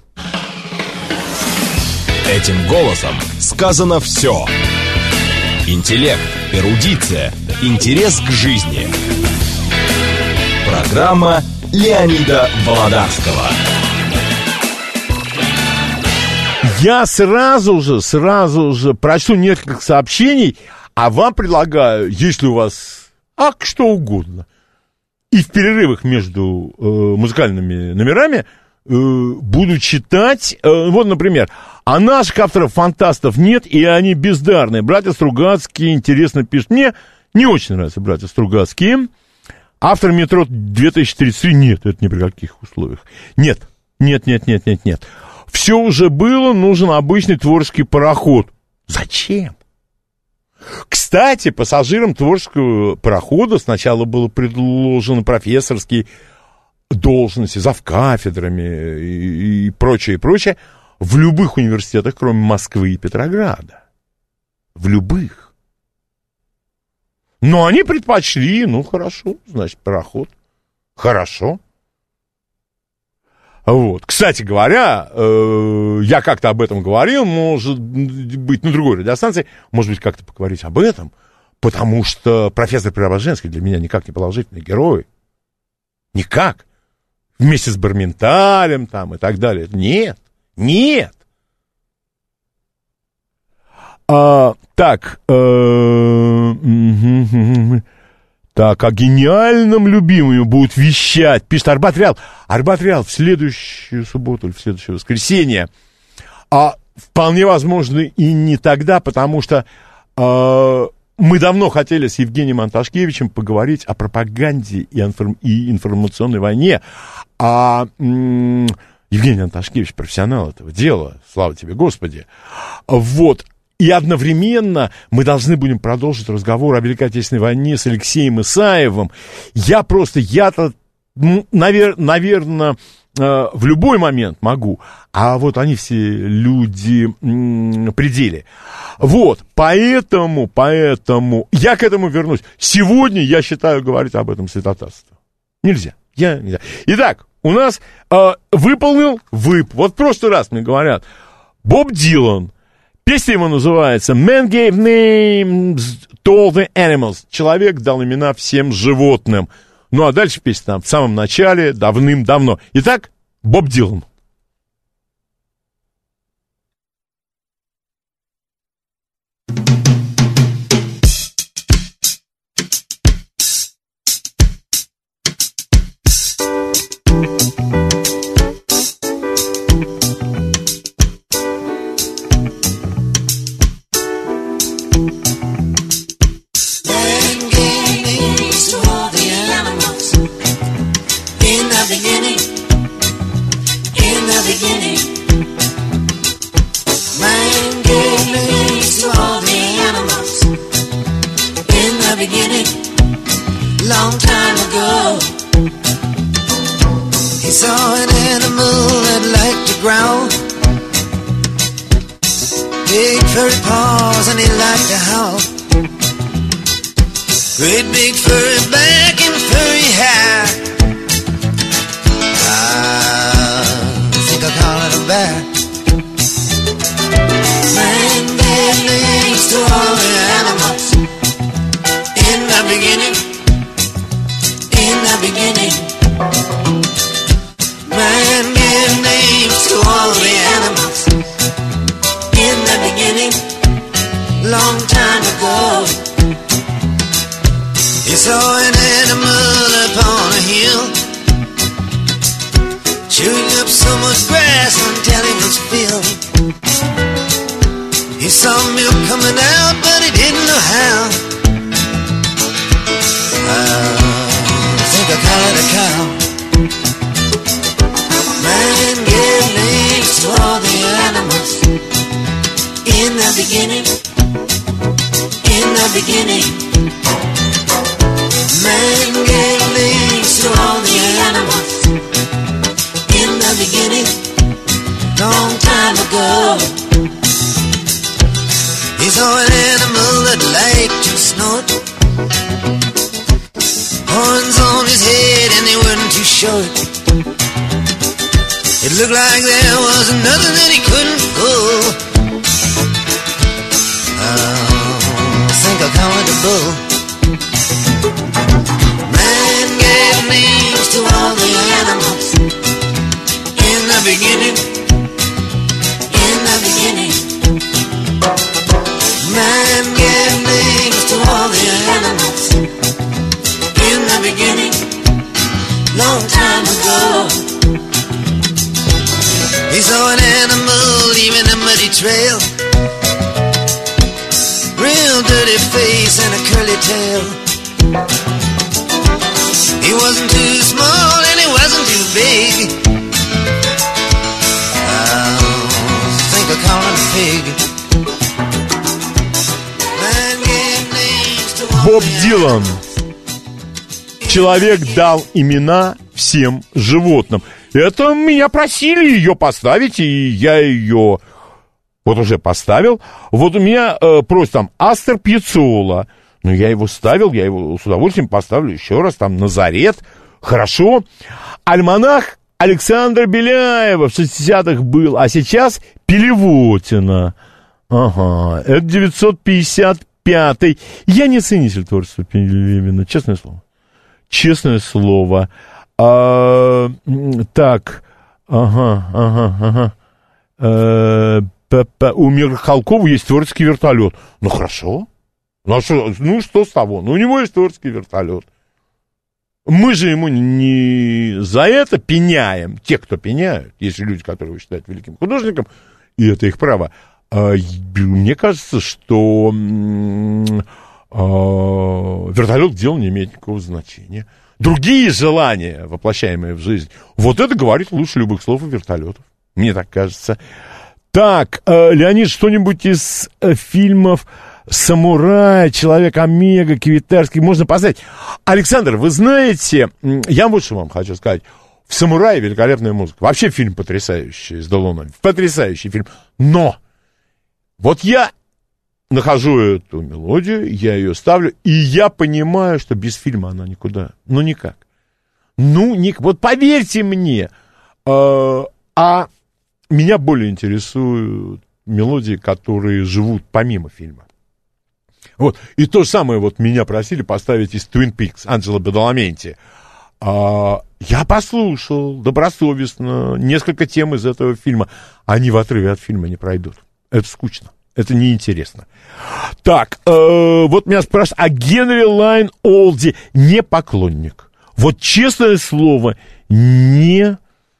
Speaker 1: Этим голосом сказано все. Интеллект, эрудиция, интерес к жизни. Программа Леонида Володарского.
Speaker 2: Я сразу же, сразу же прочту несколько сообщений, а вам предлагаю, если у вас, а что угодно, и в перерывах между э, музыкальными номерами э, буду читать, э, вот, например, а наших авторов-фантастов нет, и они бездарные. Братья Стругацкие, интересно пишут. Мне не очень нравятся братья Стругацкие. Автор «Метро две тысячи тридцать три» нет, это ни при каких условиях. Нет, нет, нет, нет, нет, нет. Все уже было, нужен обычный творческий пароход. Зачем? Кстати, пассажирам творческого парохода сначала было предложено профессорские должности, завкафедрами и, и прочее, и прочее. В любых университетах, кроме Москвы и Петрограда. В любых. Но они предпочли, ну, хорошо, значит, пароход. Хорошо. Вот. Кстати говоря, э, я как-то об этом говорил, может быть, на другой радиостанции, может быть, как-то поговорить об этом, потому что профессор Преображенский для меня никак не положительный герой. Никак. Вместе с Барменталем там и так далее. Нет. Нет. А, так. Э, так, о гениальном любимом будут вещать. Пишет Арбат Реал. Арбат Реал в следующую субботу или в следующее воскресенье. А вполне возможно и не тогда, потому что э, мы давно хотели с Евгением Анташкевичем поговорить о пропаганде и, информ, и информационной войне. А... М- Евгений Анташкевич, профессионал этого дела, слава тебе, Господи. Вот. И одновременно мы должны будем продолжить разговор о Великой Отечественной войне с Алексеем Исаевым. Я просто, я-то, навер, наверное, в любой момент могу, а вот они все люди при деле. Вот, поэтому, поэтому я к этому вернусь. Сегодня я считаю говорить об этом святотатство. Нельзя. Я, нельзя. Итак, у нас э, выполнил вып. Вот в прошлый раз мне говорят, Боб Дилан. Песня его называется Man Gave Names to All the Animals. Человек дал имена всем животным. Ну, а дальше песня там в самом начале, давным-давно. Итак, Боб Дилан.
Speaker 12: In the beginning, the beginning, man gave names to all the animals. In the beginning, long time ago, he saw an animal that liked to snort, horns on his head and they weren't too short. It looked like there was nothing that he couldn't pull. I think I'll call it a bull. Man gave names to all the animals. In the beginning, in the beginning, man gave names to all the animals. In the beginning, long time ago, he saw an animal leaving a muddy trail, real dirty face and a curly tail. He wasn't too small and he wasn't too big. I think I call him a pig.
Speaker 2: Боб Дилан. Человек дал имена всем животным. Это меня просили ее поставить, и я ее вот уже поставил. Вот у меня э, просят там Астер Пьяццола. Ну, я его ставил, я его с удовольствием поставлю еще раз. Там Назарет. Хорошо. Альманах Александра Беляева в шестидесятых был, а сейчас Пелевотина. Ага, это девятьсот пятьдесят пятый. Я не ценитель творчества Пелевина, честное слово. Честное слово. А, так, ага, ага, ага. А, п- п- у Михалкова есть творческий вертолет. Ну, хорошо. Ну, а что, ну, что с того? Ну, у него есть творческий вертолет. Мы же ему не за это пеняем. Те, кто пеняют, есть люди, которые его считают великим художником, и это их право. А, мне кажется, что а, вертолет дело не имеет никакого значения. Другие желания, воплощаемые в жизнь, вот это говорит лучше любых слов и вертолетов. Мне так кажется. Так, э, Леонид, что-нибудь из э, фильмов «Самурай», «Человек Омега», «Кивитарский» можно поставить? Александр, вы знаете, я вот что вам хочу сказать. В «Самурае» великолепная музыка. Вообще фильм потрясающий, с Делоном. Потрясающий фильм. Но вот я нахожу эту мелодию, я ее ставлю, и я понимаю, что без фильма она никуда. Ну, никак. Ну, никак. Вот поверьте мне, э, а меня более интересуют мелодии, которые живут помимо фильма. Вот. И то же самое вот меня просили поставить из Twin Peaks Анджело Бадаламенти. А, я послушал добросовестно несколько тем из этого фильма. Они в отрыве от фильма не пройдут. Это скучно. Это неинтересно. Так, э, вот меня спрашивают, а Генри Лайн Олди не поклонник? Вот честное слово, не...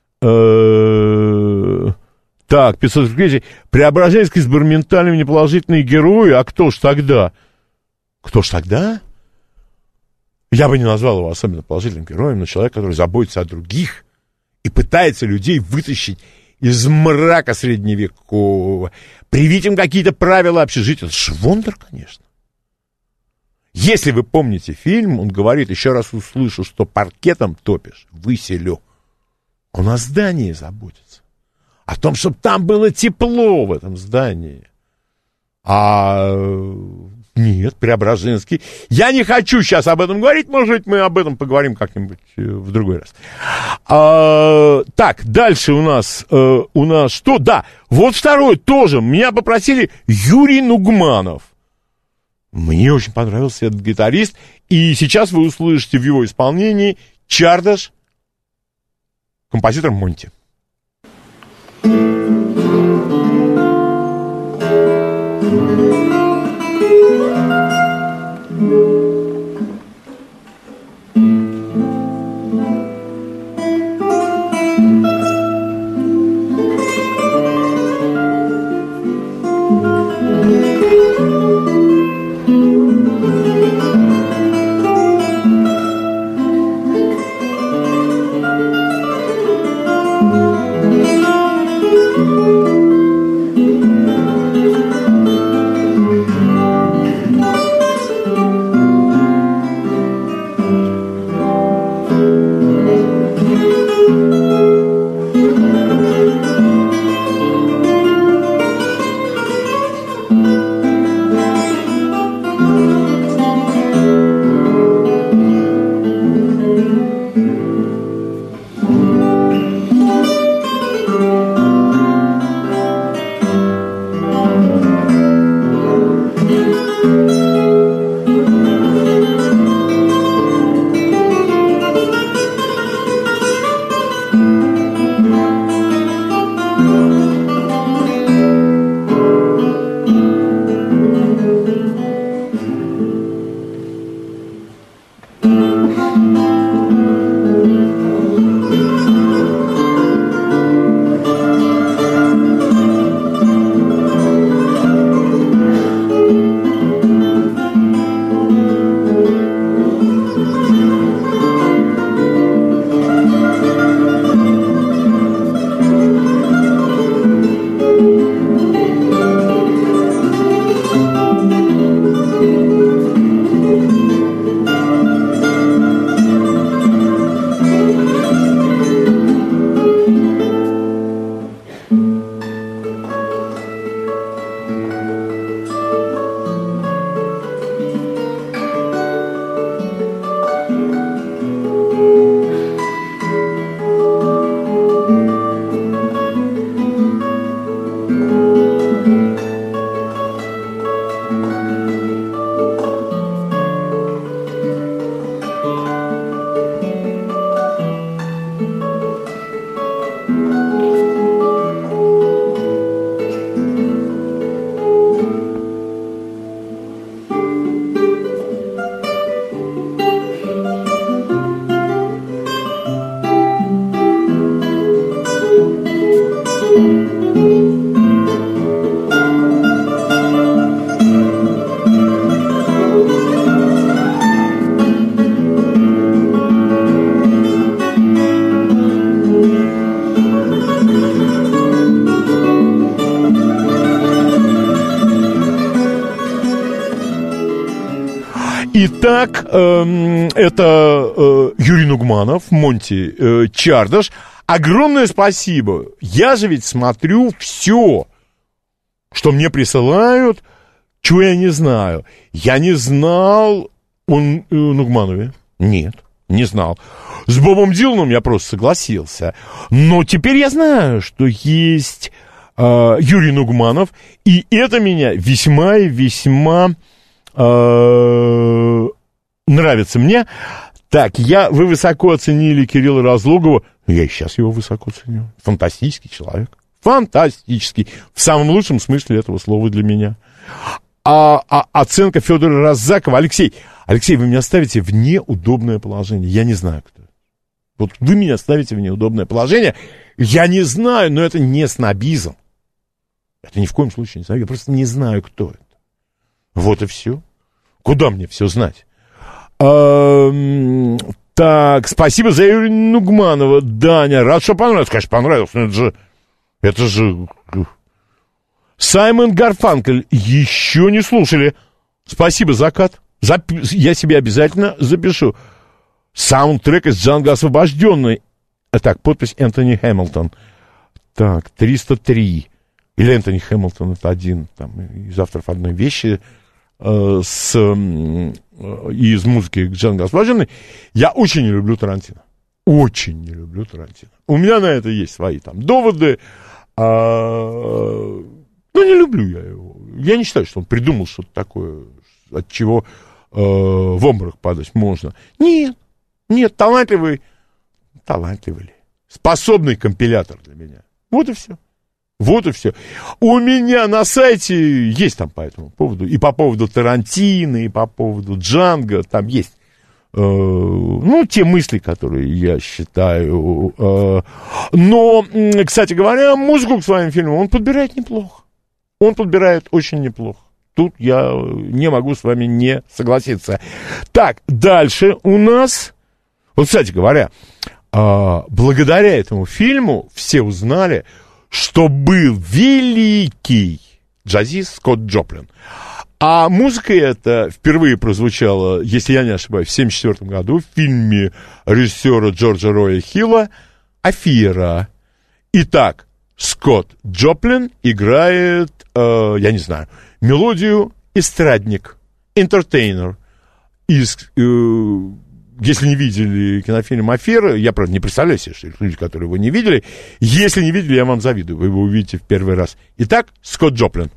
Speaker 2: Э, так, пятьсот рублей. Преображенский с Барментальным неположительные герои, а кто ж тогда? Кто ж тогда? Я бы не назвал его особенно положительным героем, но человек, который заботится о других и пытается людей вытащить из мрака средневекового, привить им какие-то правила общежития. Это швондер, конечно. Если вы помните фильм, он говорит, еще раз услышу, что паркетом топишь, выселю. Он о здании заботится. О том, чтобы там было тепло в этом здании. А нет, Преображенский. Я не хочу сейчас об этом говорить. Может быть, мы об этом поговорим как-нибудь в другой раз. А, так, дальше у нас, э, у нас что? Да, вот второй тоже. Меня попросили Юрий Нугманов. Мне очень понравился этот гитарист. И сейчас вы услышите в его исполнении Чардаш, композитор Монти. итак, э, это э, Юрий Нугманов, Монти э, Чардаш. Огромное спасибо. Я же ведь смотрю все, что мне присылают, чего я не знаю. Я не знал о э, Нугманове. Нет, не знал. С Бобом Диланом я просто согласился. Но теперь я знаю, что есть э, Юрий Нугманов, и это меня весьма и весьма э, нравится мне. Так, я, вы высоко оценили Кирилла Разлогова. Я и сейчас его высоко ценю. Фантастический человек. Фантастический. В самом лучшем смысле этого слова для меня. А, а оценка Федора Раззакова. Алексей, Алексей, вы меня ставите в неудобное положение. Я не знаю, кто. Вот вы меня ставите в неудобное положение. Я не знаю, но это не снобизм. Это ни в коем случае не снобизм. Я просто не знаю, кто это. Вот и все. Куда мне все знать? А, так, спасибо за Юрия Нугманова. Даня, рад, что понравилось. Конечно, понравилось, но это же... Это же... Саймон Гарфанкель, еще не слушали. Спасибо, Закат. Зап... Я себе обязательно запишу. Саундтрек из «Джанго освобожденный». Так, подпись Энтони Хэмилтон. Так, триста три. Или Энтони Хэмилтон, это один там, из авторов одной вещи э, с, э, из музыки «Джанго освобожденный». Я очень не люблю Тарантино. Очень не люблю Тарантино. У меня на это есть свои там доводы. А... Ну, не люблю я его. Я не считаю, что он придумал что-то такое, от чего э, в обморок падать можно. Нет, нет, талантливый, талантливый ли, способный компилятор для меня. Вот и все. Вот и все. У меня на сайте есть там по этому поводу, и по поводу Тарантино, и по поводу Джанго, там есть, э, ну, те мысли, которые я считаю. Э, но, кстати говоря, музыку к своим фильмам он подбирает неплохо. Он подбирает очень неплохо. Тут я не могу с вами не согласиться. Так, дальше у нас... Вот, кстати говоря, благодаря этому фильму все узнали, что был великий джазист Скотт Джоплин. А музыка эта впервые прозвучала, если я не ошибаюсь, в семьдесят четвёртом году в фильме режиссера Джорджа Роя Хилла «Афира». Итак, Скотт Джоплин играет, э, я не знаю, мелодию «Эстрадник», «Entertainer». Из, э, если не видели кинофильм «Афера», я, правда, не представляю себе, что люди, которые его не видели, если не видели, я вам завидую, вы его увидите в первый раз. Итак, Скотт Джоплин.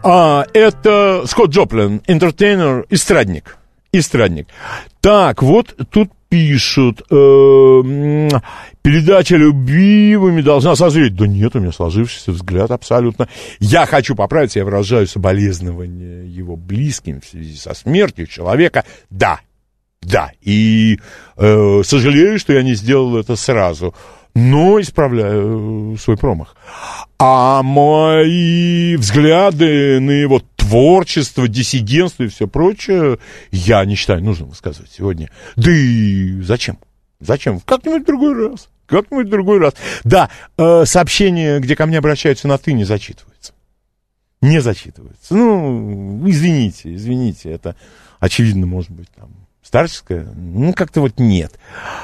Speaker 2: А, это Скотт Джоплин, entertainer, эстрадник. Эстрадник. Так, вот тут пишут, э, передача любимыми должна созреть. Да нет, у меня сложившийся взгляд абсолютно. Я хочу поправиться, я выражаю соболезнования его близким в связи со смертью человека. Да, да, и э, сожалею, что я не сделал это сразу, но исправляю свой промах. А мои взгляды на его творчество, диссидентство и все прочее я не считаю нужным высказывать сегодня. Да и зачем? Зачем? Как-нибудь в другой раз. Как-нибудь в другой раз. Да, э, сообщения, где ко мне обращаются на «ты», не зачитываются. Не зачитываются. Ну, извините, извините, это очевидно, может быть, там, старческое. Ну, как-то вот нет.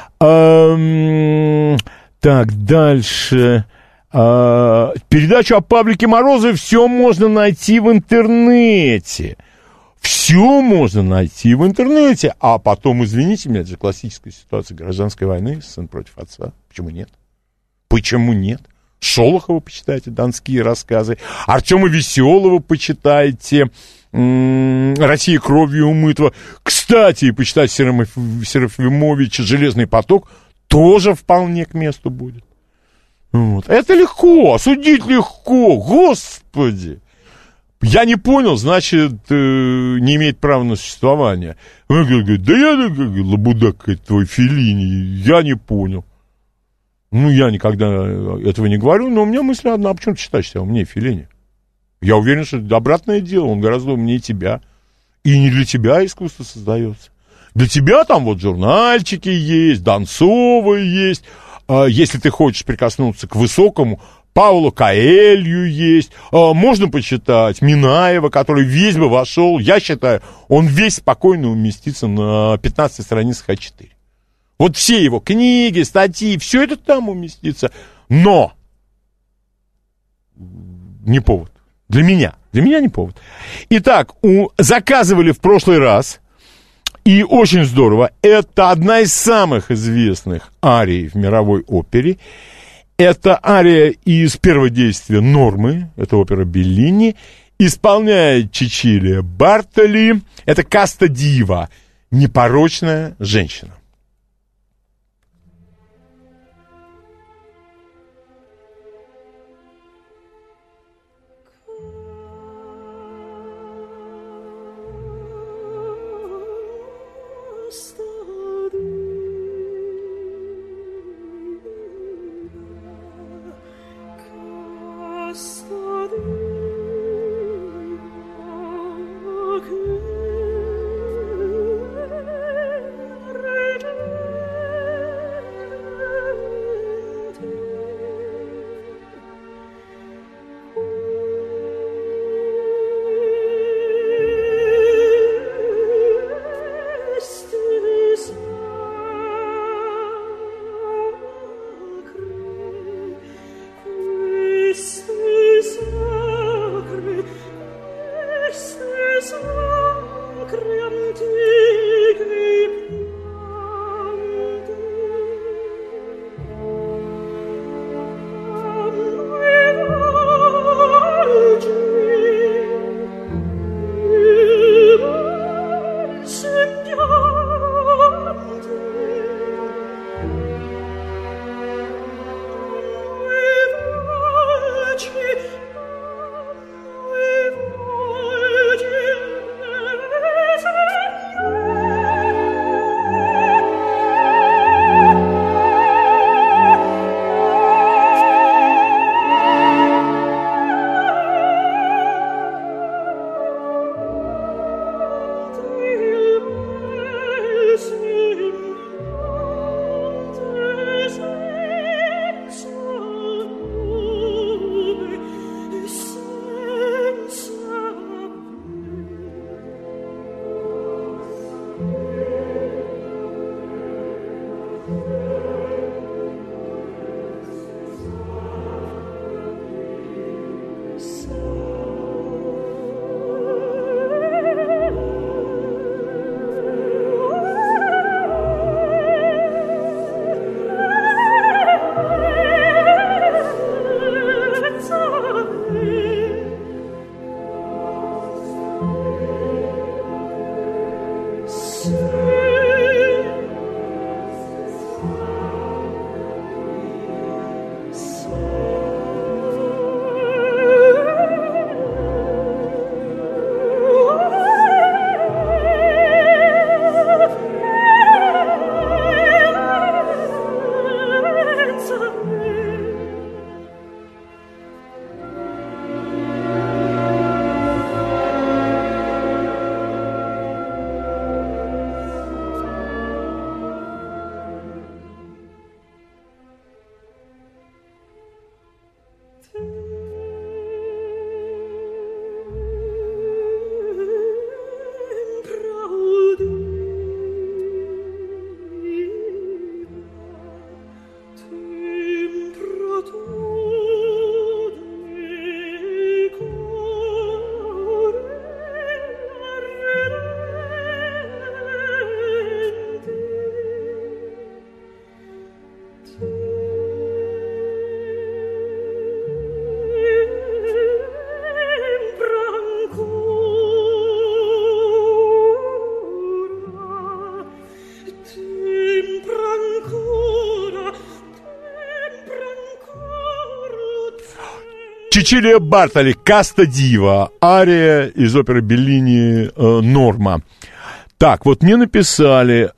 Speaker 2: Эм, так, дальше... А, передачу о Павлике Морозове все можно найти в интернете. Все можно найти в интернете. А потом, извините меня, это же классическая ситуация гражданской войны, сын против отца. Почему нет? Почему нет? Шолохова почитайте, донские рассказы. Артема Веселого почитайте. М-м, «Россия кровью умытва». Кстати, почитайте Серафимовича «Железный поток». Тоже вполне к месту будет. Вот. Это легко, судить легко, господи. Я не понял, значит, э, не имеет права на существование. Он говорит, да я, лабудак твой Феллини, я не понял. Ну, я никогда этого не говорю, но у меня мысль одна, а почему ты считаешь себя умнее Феллини? Я уверен, что это обратное дело, он гораздо умнее тебя. И не для тебя искусство создается. Для тебя там вот журнальчики есть, Донцова есть. Если ты хочешь прикоснуться к высокому, Пауло Коэлью есть, можно почитать Минаева, который весь бы вошел, я считаю, он весь спокойно уместится на пятнадцатой страницах а четыре. Вот все его книги, статьи, все это там уместится, но не повод. Для меня, для меня не повод. Итак, у, заказывали в прошлый раз... И очень здорово. Это одна из самых известных арий в мировой опере. Это ария из первого действия «Нормы». Это опера Беллини. Исполняет Чичилия Бартоли. Это «Каста Дива». Непорочная женщина.
Speaker 13: Re
Speaker 2: Чичилия Бартоли, «Каста Дива», ария из оперы Беллини э, «Норма». Так, вот мне написали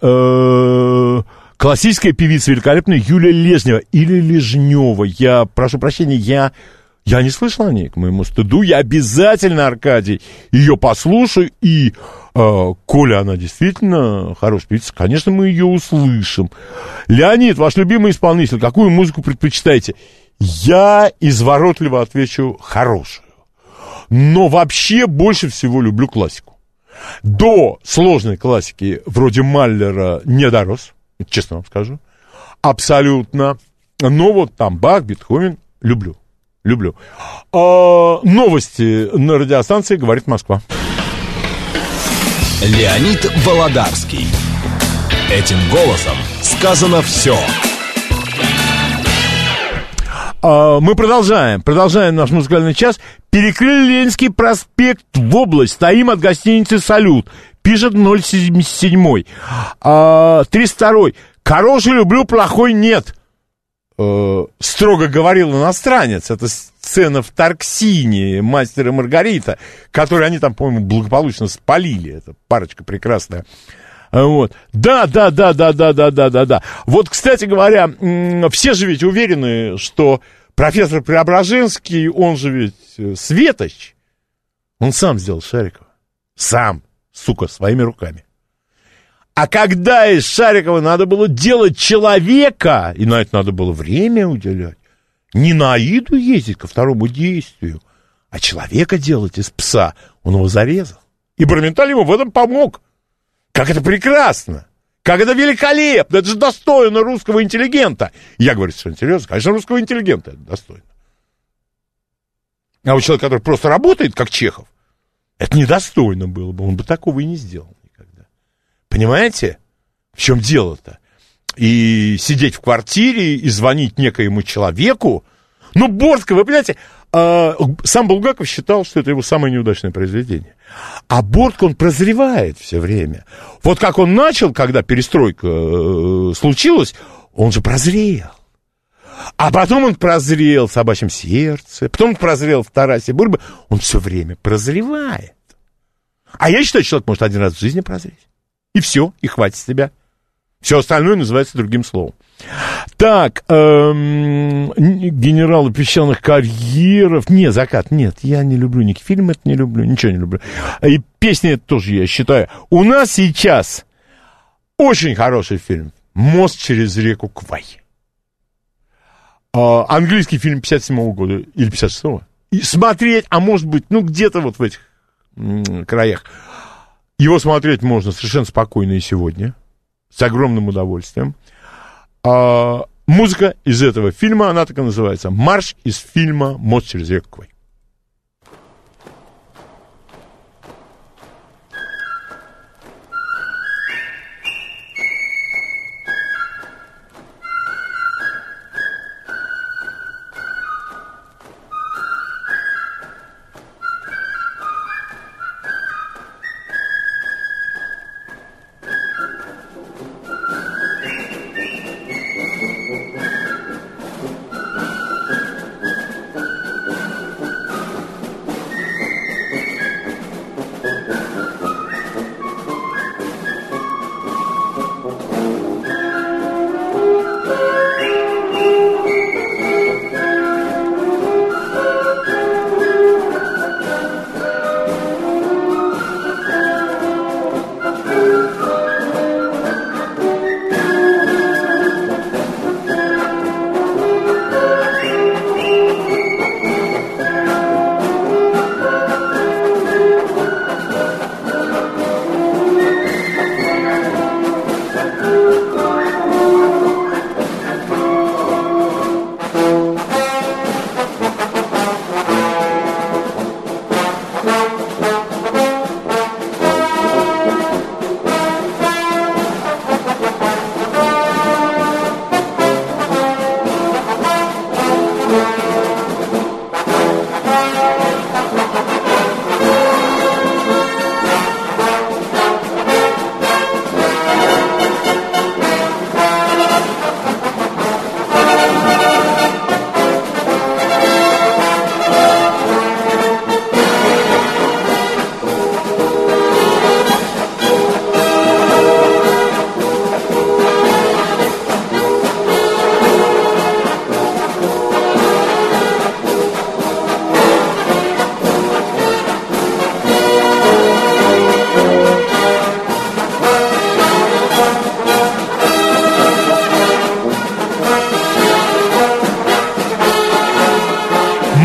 Speaker 2: э, классическая певица великолепная Юлия Лежнева или Лежнева. Я прошу прощения, я, я не слышал о ней, к моему стыду. Я обязательно, Аркадий, ее послушаю. И, э, коля она действительно хорошая певица, конечно, мы ее услышим. Леонид, ваш любимый исполнитель, какую музыку предпочитаете? Я изворотливо отвечу хорошую. Но вообще больше всего люблю классику. До сложной классики вроде Маллера не дорос, честно вам скажу. Абсолютно. Но вот там Бах, Бетховен люблю. Люблю. А, новости на радиостанции «Говорит Москва».
Speaker 1: Леонид Володарский. Этим голосом сказано все.
Speaker 2: Мы продолжаем, продолжаем наш музыкальный час. Перекрыли Ленинский проспект в область. Стоим от гостиницы «Салют». Пишет ноль семьдесят семь. тридцать второй. Хороший люблю, плохой нет. Строго говорил иностранец. Это сцена в Тарксине, «Мастер и Маргарита», которую они там, по-моему, благополучно спалили. Это парочка прекрасная. Вот. Да, да, да, да, да, да, да, да, да. Вот, кстати говоря, все же ведь уверены, что профессор Преображенский, он же ведь Светоч, он сам сделал Шарикова. Сам, сука, своими руками. А когда из Шарикова надо было делать человека, и на это надо было время уделять, не на Аиду ездить ко второму действию, а человека делать из пса, он его зарезал. И Барменталь ему в этом помог. Как это прекрасно! Как это великолепно! Это же достойно русского интеллигента! Я говорю совершенно серьезно. Конечно, русского интеллигента это достойно. А вот человек, который просто работает, как Чехов, это недостойно было бы. Он бы такого и не сделал никогда. Понимаете, в чем дело-то? И сидеть в квартире и звонить некоему человеку. Ну, Бортко, вы понимаете, э, сам Булгаков считал, что это его самое неудачное произведение. А Бортко, он прозревает все время. Вот как он начал, когда перестройка э, случилась, он же прозрел. А потом он прозрел в «Собачьем сердце», потом он прозрел в «Тарасе Бульбе». Он все время прозревает. А я считаю, человек может один раз в жизни прозреть. И все, и хватит с тебя. Все остальное называется другим словом. Так, эм, генералы песчаных карьеров. Не, «Закат», нет, я не люблю ни фильм, это не люблю, ничего не люблю. И песни это тоже, я считаю. У нас сейчас очень хороший фильм «Мост через реку Квай». Э, английский фильм пятьдесят седьмого года или пятьдесят шестого. И смотреть, а может быть, ну где-то вот в этих м- краях. Его смотреть можно совершенно спокойно и сегодня. С огромным удовольствием. А, музыка из этого фильма, она так и называется. Марш из фильма «Мост через реку Квай».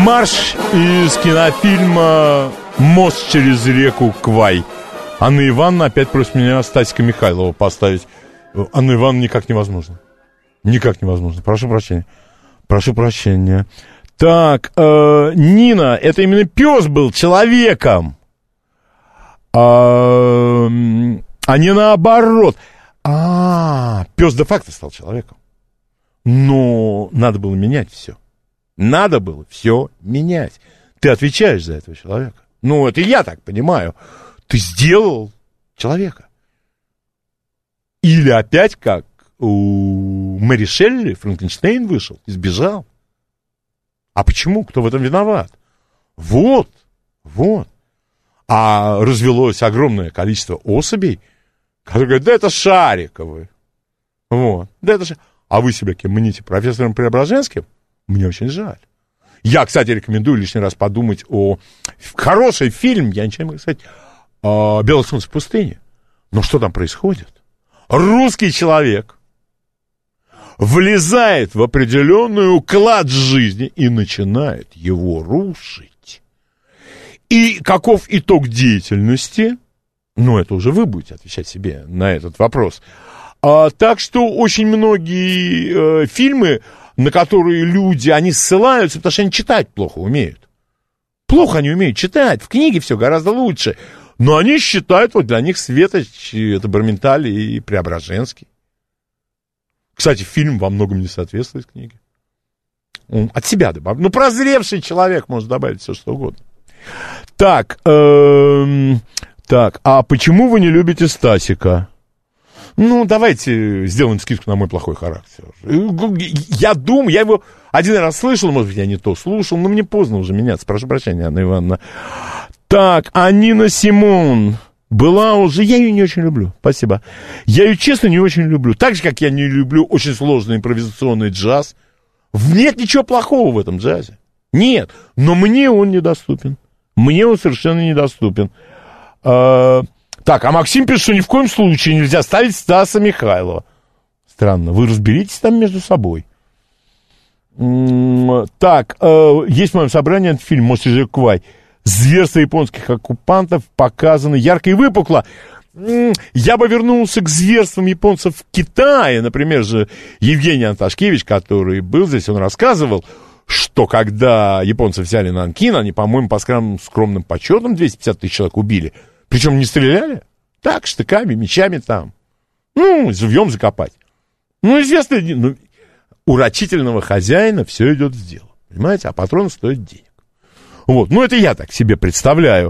Speaker 2: Марш из кинофильма «Мост через реку Квай». Анна Ивановна опять просит меня Стасика Михайлова поставить. Анна Ивановна никак невозможно. Никак невозможно. Прошу прощения. Прошу прощения. Так, э, Нина, это именно пес был человеком, а, а не наоборот. А, пес де-факто стал человеком. Но надо было менять все. Надо было все менять. Ты отвечаешь за этого человека. Ну, это я так понимаю. Ты сделал человека. Или опять как у Мэри Шелли Франкенштейн вышел, избежал. А почему? Кто в этом виноват? Вот, вот. А развелось огромное количество особей, которые говорят, да это Шариковы. Вот, да это же... А вы себя кем мните? Профессором Преображенским? Мне очень жаль. Я, кстати, рекомендую лишний раз подумать о... Хороший фильм, я ничего не могу сказать, «Белое солнце в пустыне». Но что там происходит? Русский человек влезает в определенный уклад жизни и начинает его рушить. И каков итог деятельности? Ну, это уже вы будете отвечать себе на этот вопрос. А, так что очень многие э, фильмы, на которые люди, они ссылаются, потому что они читать плохо умеют. Плохо они умеют читать, в книге все гораздо лучше. Но они считают, вот для них Светоч, это Барменталь и Преображенский. Кстати, фильм во многом не соответствует книге. Он от себя добавил. Ну, прозревший человек может добавить все, что угодно. Так, эм, так, а почему вы не любите Стасика? Ну, давайте сделаем скидку на мой плохой характер. Я думаю, я его один раз слышал, может быть, я не то слушал, но мне поздно уже меняться. Прошу прощения, Анна Ивановна. Так, а Нина Симон была уже... Я ее не очень люблю, спасибо. Я ее, честно, не очень люблю. Так же, как я не люблю очень сложный импровизационный джаз. Нет ничего плохого в этом джазе. Нет, но мне он недоступен. Мне он совершенно недоступен. А... Так, а Максим пишет, что ни в коем случае нельзя ставить Стаса Михайлова. Странно, вы разберитесь там между собой. М-м- так, э, есть в моем собрании фильм «Мост через реку Квай». Зверство японских оккупантов показано ярко и выпукло. М-м- я бы вернулся к зверствам японцев в Китае. Например, же Евгений Анташкевич, который был здесь, он рассказывал, что когда японцы взяли Нанкин, они, по-моему, по скромным подсчетам двести пятьдесят тысяч человек убили. Причем не стреляли. Так, штыками, мечами там. Ну, живьем закопать. Ну, известно, ну, у рачительного хозяина все идет в дело. Понимаете? А патрон стоит денег. Вот. Ну, это я так себе представляю.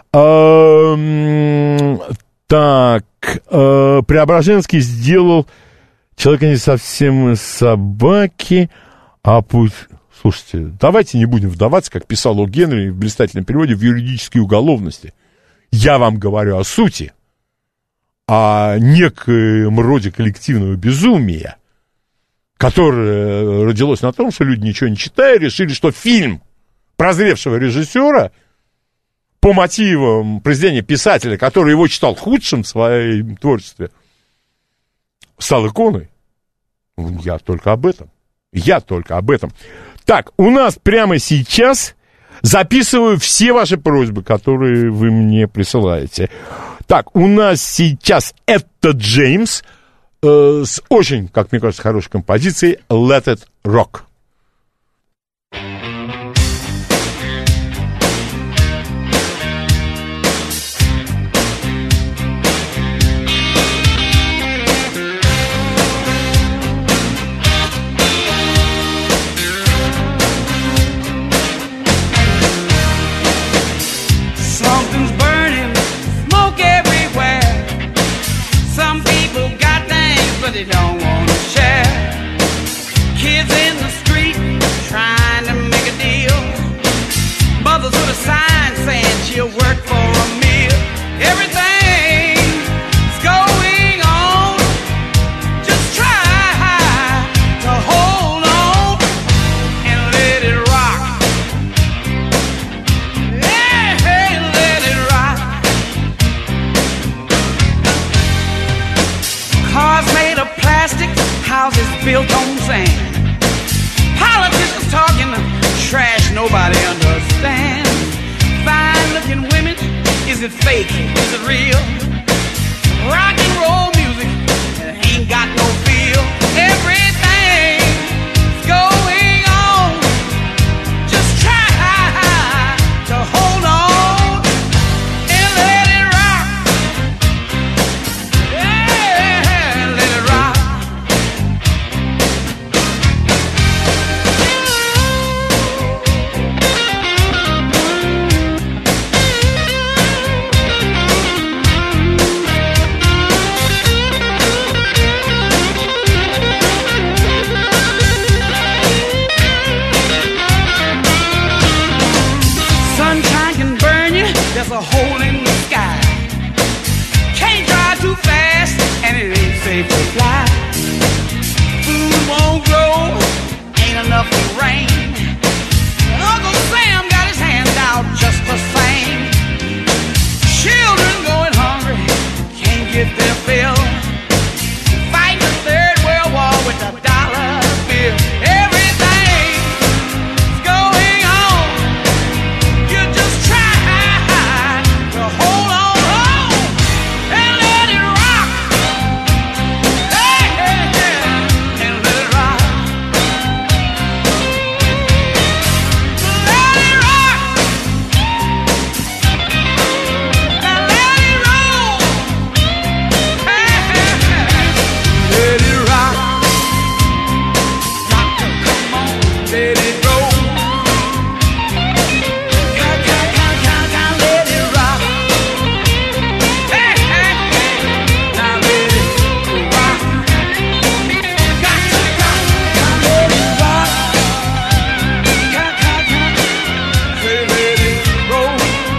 Speaker 2: А, так. А, Преображенский сделал человека не совсем из собаки, а пусть... Слушайте, давайте не будем вдаваться, как писал О. Генри в блистательном переводе, в юридические уголовности. Я вам говорю о сути, о некоем роде коллективного безумия, которое родилось на том, что люди, ничего не читая, решили, что фильм прозревшего режиссера по мотивам произведения писателя, который его читал худшим в своем творчестве, стал иконой. Я только об этом. Я только об этом. Так, у нас прямо сейчас... Записываю все ваши просьбы, которые вы мне присылаете. Так, у нас сейчас это Джеймс э, с очень, как мне кажется, хорошей композицией «Let It Rock».
Speaker 13: They don't want to share. Kids in the street trying to make a deal. Mothers with a sign saying she'll work for a meal. Everything's going on. Just try to hold on and let it rock. Hey, hey, let it rock. Cars made of plastic, houses built on sand. Politicians talking trash nobody understands. it fake? Is it real? Rock and roll music, it ain't got no feel. Everything's going on. Just try to hold on and let it rock. Yeah, let it rock. Sunshine can burn you, there's a hole in the sky. Can't drive too fast, and it ain't safe to fly. Food won't grow, ain't enough to rain. Uncle Sam got his hand out just the same. Children going hungry, can't get their fill. Fighting the Third World War with a dollar bill. Everything's going on. You just try to hold on, hold and let it rock. Hey, hey, hey, and let it rock. Let it rock. Now let it roll. Hey, hey, hey. Let it rock. Rock, come on, let it roll. Ca- ca- ca- ca- ca- let it rock. Hey, hey, hey. Now let it rock. Ca- ca- ca- ca- let it rock. Ca- ca- ca- say let it roll.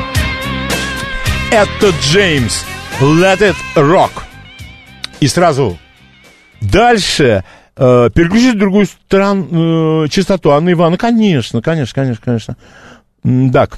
Speaker 2: Это Джеймс. Let it rock. И сразу дальше э, переключить в другую стран, э, частоту. Анна Ивановна, конечно, конечно, конечно, конечно. М, Так.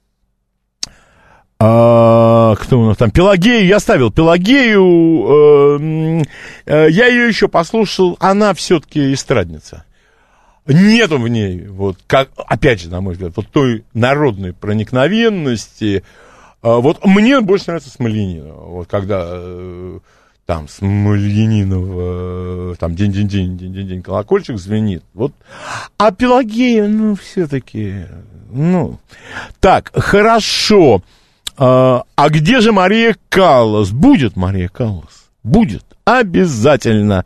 Speaker 2: А, кто у нас там? Пелагею я ставил. Пелагею, э, м, э, я ее еще послушал. Она все-таки эстрадница. Нету в ней, вот, как, опять же, на мой взгляд, вот той народной проникновенности. А, вот мне больше нравится Смольянинова. Вот когда э, там Смольянинова, э, там день-день-день, день-день-день, колокольчик звенит. Вот. А Пелагея, ну, все-таки, ну. Так, хорошо. А, а где же Мария Каллас? Будет Мария Каллас? Будет. Обязательно.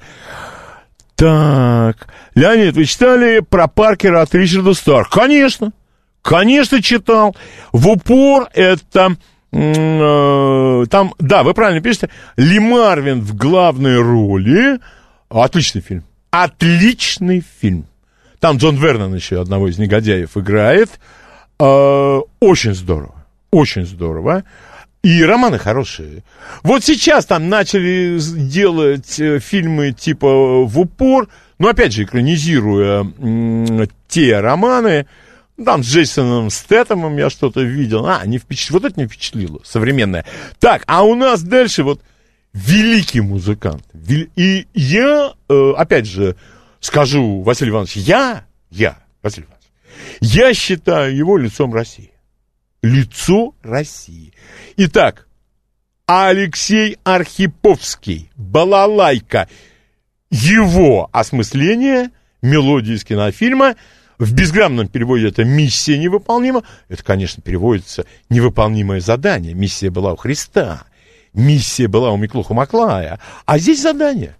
Speaker 2: Так, Леонид, вы читали про Паркера от Ричарда Старр? Конечно, конечно читал. В упор это, э, там, да, вы правильно пишете, Ли Марвин в главной роли. Отличный фильм, отличный фильм. Там Джон Вернон еще одного из негодяев играет. Э, очень здорово, очень здорово. И романы хорошие. Вот сейчас там начали делать э, фильмы типа «В упор», но опять же экранизируя м- те романы. Там с Джейсоном Стэтэмом я что-то видел. А, не впечатлило. Вот это не впечатлило, современное. Так, а у нас дальше вот великий музыкант. Вел- И я, э, опять же, скажу, Василий Иванович, я, я, Василий Иванович, я считаю его лицом России. Лицо России. Итак, Алексей Архиповский, «Балалайка». Его осмысление мелодии из кинофильма. В безграмотном переводе это «Миссия невыполнима». Это, конечно, переводится «Невыполнимое задание». Миссия была у Христа. Миссия была у Миклуха Маклая. А здесь задание.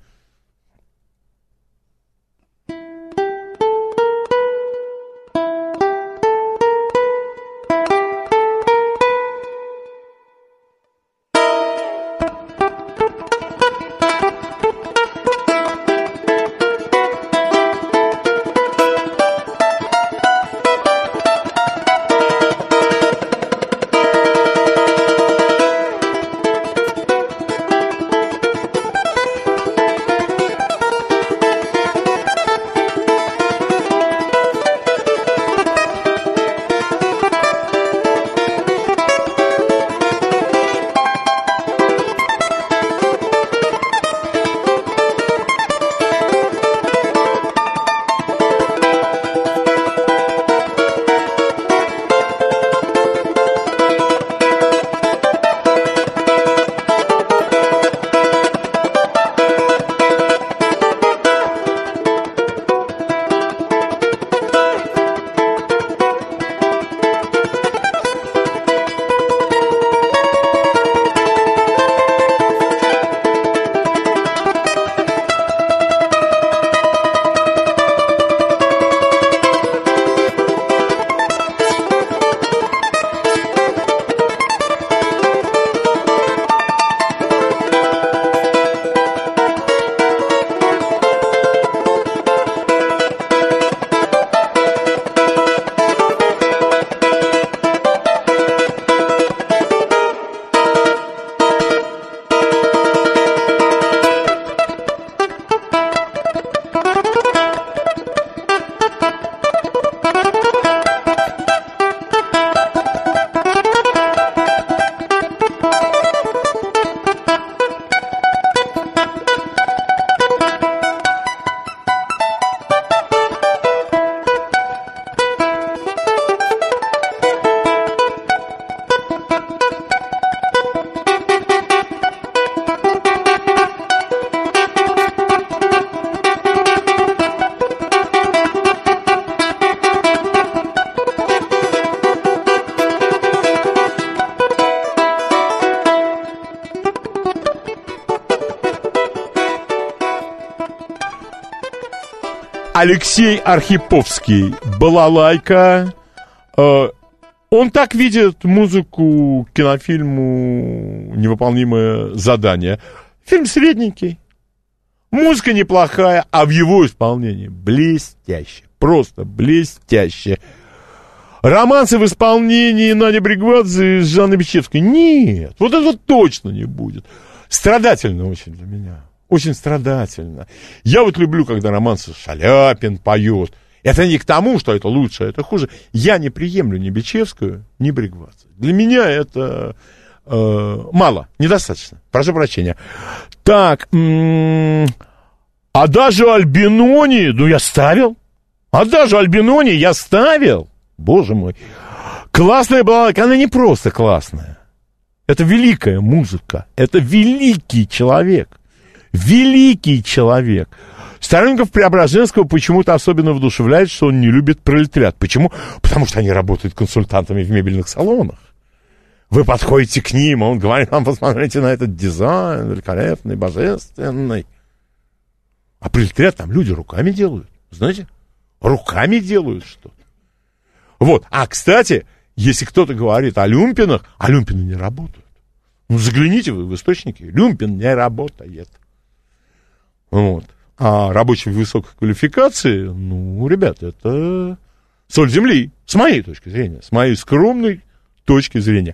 Speaker 2: Алексей Архиповский, «Балалайка». Он так видит музыку к кинофильму «Невыполнимое задание». Фильм средненький, музыка неплохая, а в его исполнении блестяще, просто блестяще. Романсы в исполнении Нади Бригвадзе с Жанной Бичевской. Нет, вот этого точно не будет. Страдательно очень для меня. Очень страдательно. Я вот люблю, когда романсы Шаляпин поет. Это не к тому, что это лучше, это хуже. Я не приемлю ни Бичевскую, ни Бригвадзе. Для меня это э, мало, недостаточно. Прошу прощения. Так, м- а даже Альбинони, ну я ставил. А даже Альбинони я ставил. Боже мой. Классная балалайка, она не просто классная. Это великая музыка. Это великий человек. Великий человек. Сторонников Преображенского почему-то особенно вдушевляет, что он не любит пролетариат. Почему? Потому что они работают консультантами в мебельных салонах. Вы подходите к ним, а он говорит, вам посмотрите на этот дизайн, великолепный, божественный. А пролетариат там люди руками делают. Знаете? Руками делают что-то. Вот. А, кстати, если кто-то говорит о люмпинах, а люмпины не работают. Ну, загляните вы в источники. Люмпин не работает. Вот. А рабочие высокой квалификации, ну, ребята, это соль земли. С моей точки зрения. С моей скромной точки зрения.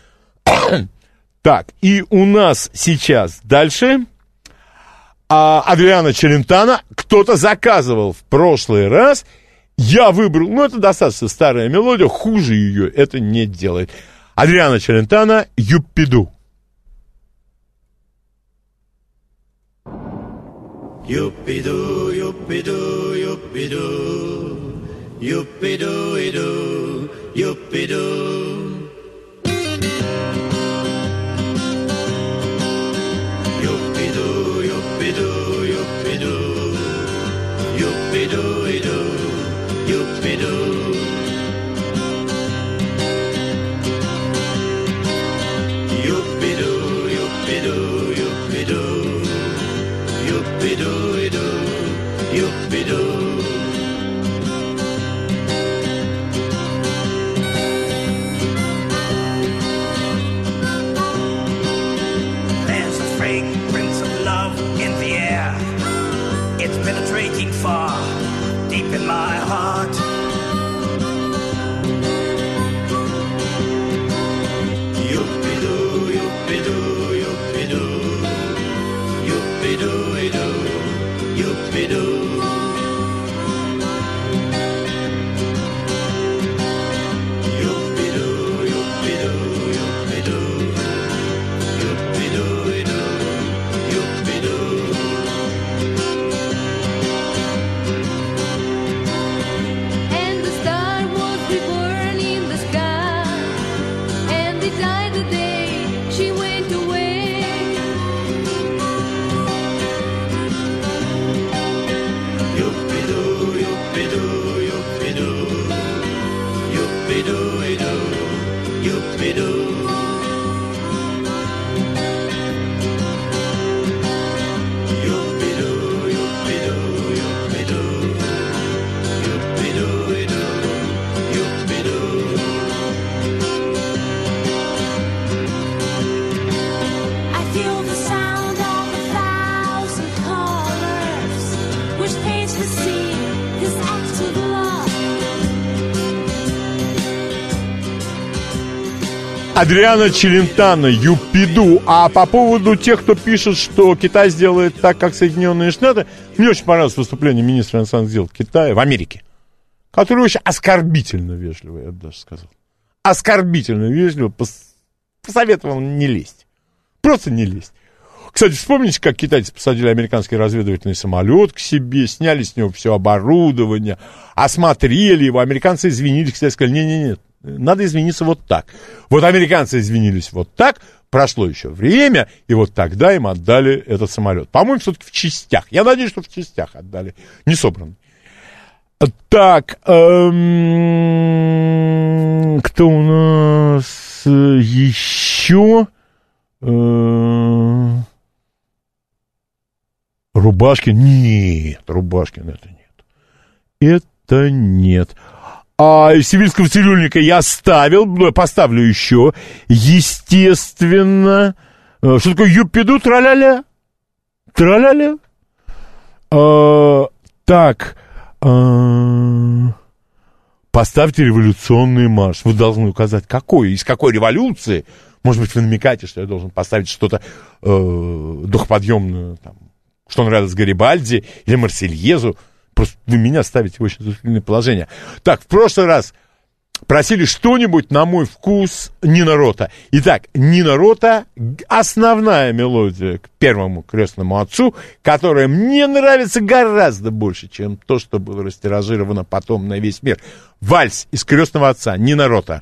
Speaker 2: Так, и у нас сейчас дальше а, Адриано Челентано. Кто-то заказывал в прошлый раз. Я выбрал, ну, это достаточно старая мелодия, хуже ее это не делает. Адриано Челентано, «Юппиду».
Speaker 12: Юппиду, юппиду, юппиду, юппиду, иду, юппиду. Юппиду, юппиду, юппиду, юппиду, иду. Юппиду. Юппиду, юппиду, юппиду, юппиду, иду, юппиду.
Speaker 14: There's a fragrance of love in the air. It's penetrating far. Deep in my heart.
Speaker 12: Yupidu, yupidu, yupidu, yupidu, idu, yupidu. Yupidu, yupidu, yupidu, yupidu, idu, yupidu.
Speaker 2: Адриано Челентано, «Юппиду». А по поводу тех, кто пишет, что Китай сделает так, как Соединенные Штаты, мне очень понравилось выступление министра иностранных дел Китая в Америке, который очень оскорбительно вежливо, я бы даже сказал. Оскорбительно вежливо пос- посоветовал не лезть. Просто не лезть. Кстати, вспомните, как китайцы посадили американский разведывательный самолет к себе, сняли с него все оборудование, осмотрели его. Американцы извинились, кстати, сказали, не-не-не, надо извиниться вот так. Вот американцы извинились вот так, прошло еще время, и вот тогда им отдали этот самолет. По-моему, все-таки в частях. Я надеюсь, что в частях отдали, не собранный. Так, эм, кто у нас еще? Э, Рубашкин? Нет, Рубашкин это нет. это нет. А сибирского цирюльника я ставил, поставлю еще. Естественно. Что такое юпиду, траля-ля? Траля-ля? А, так. А, поставьте революционный марш. Вы должны указать, какой, из какой революции. Может быть, вы намекаете, что я должен поставить что-то э, духоподъемное, там, что нравится Гарибальди или Марсельезу. Просто вы меня ставите в очень затруднительное положение. Так, в прошлый раз просили что-нибудь, на мой вкус, Нино Рота. Итак, Нино Рота — основная мелодия к первому крестному отцу, которая мне нравится гораздо больше, чем то, что было растиражировано потом на весь мир. Вальс из крестного отца, Нино Рота.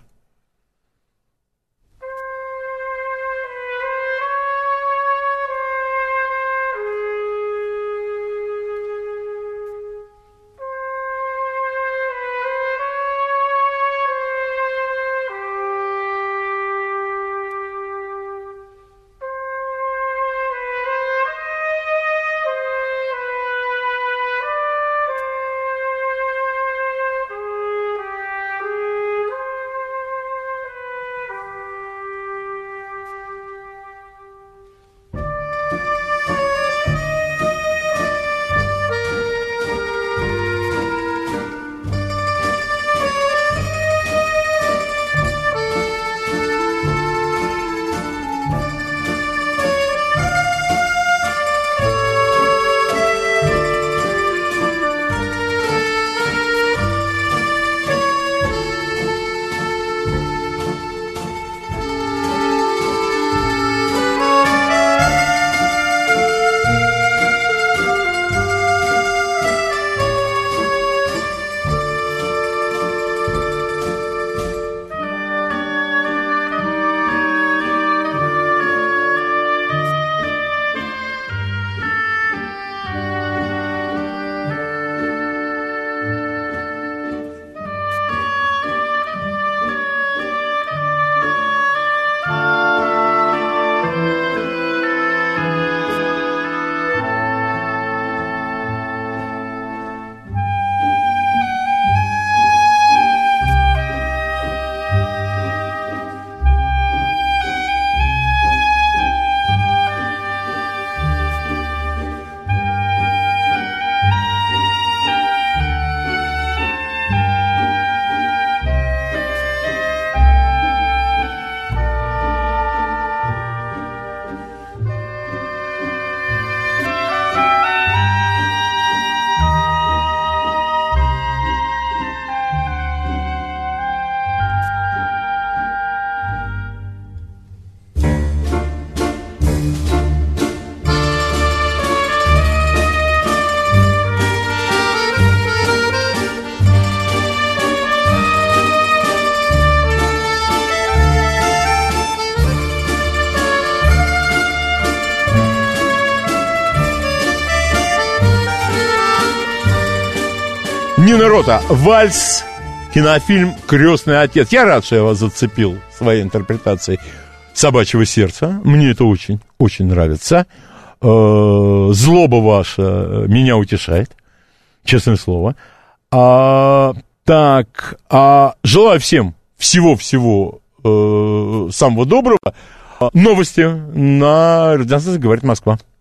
Speaker 2: Нино Рота, вальс, кинофильм «Крестный отец». Я рад, что я вас зацепил своей интерпретацией «Собачьего сердца». Мне это очень, очень нравится. Злоба ваша меня утешает, честное слово. А, так, а, желаю всем всего-всего э, самого доброго. Новости на радиостанции «Говорит Москва».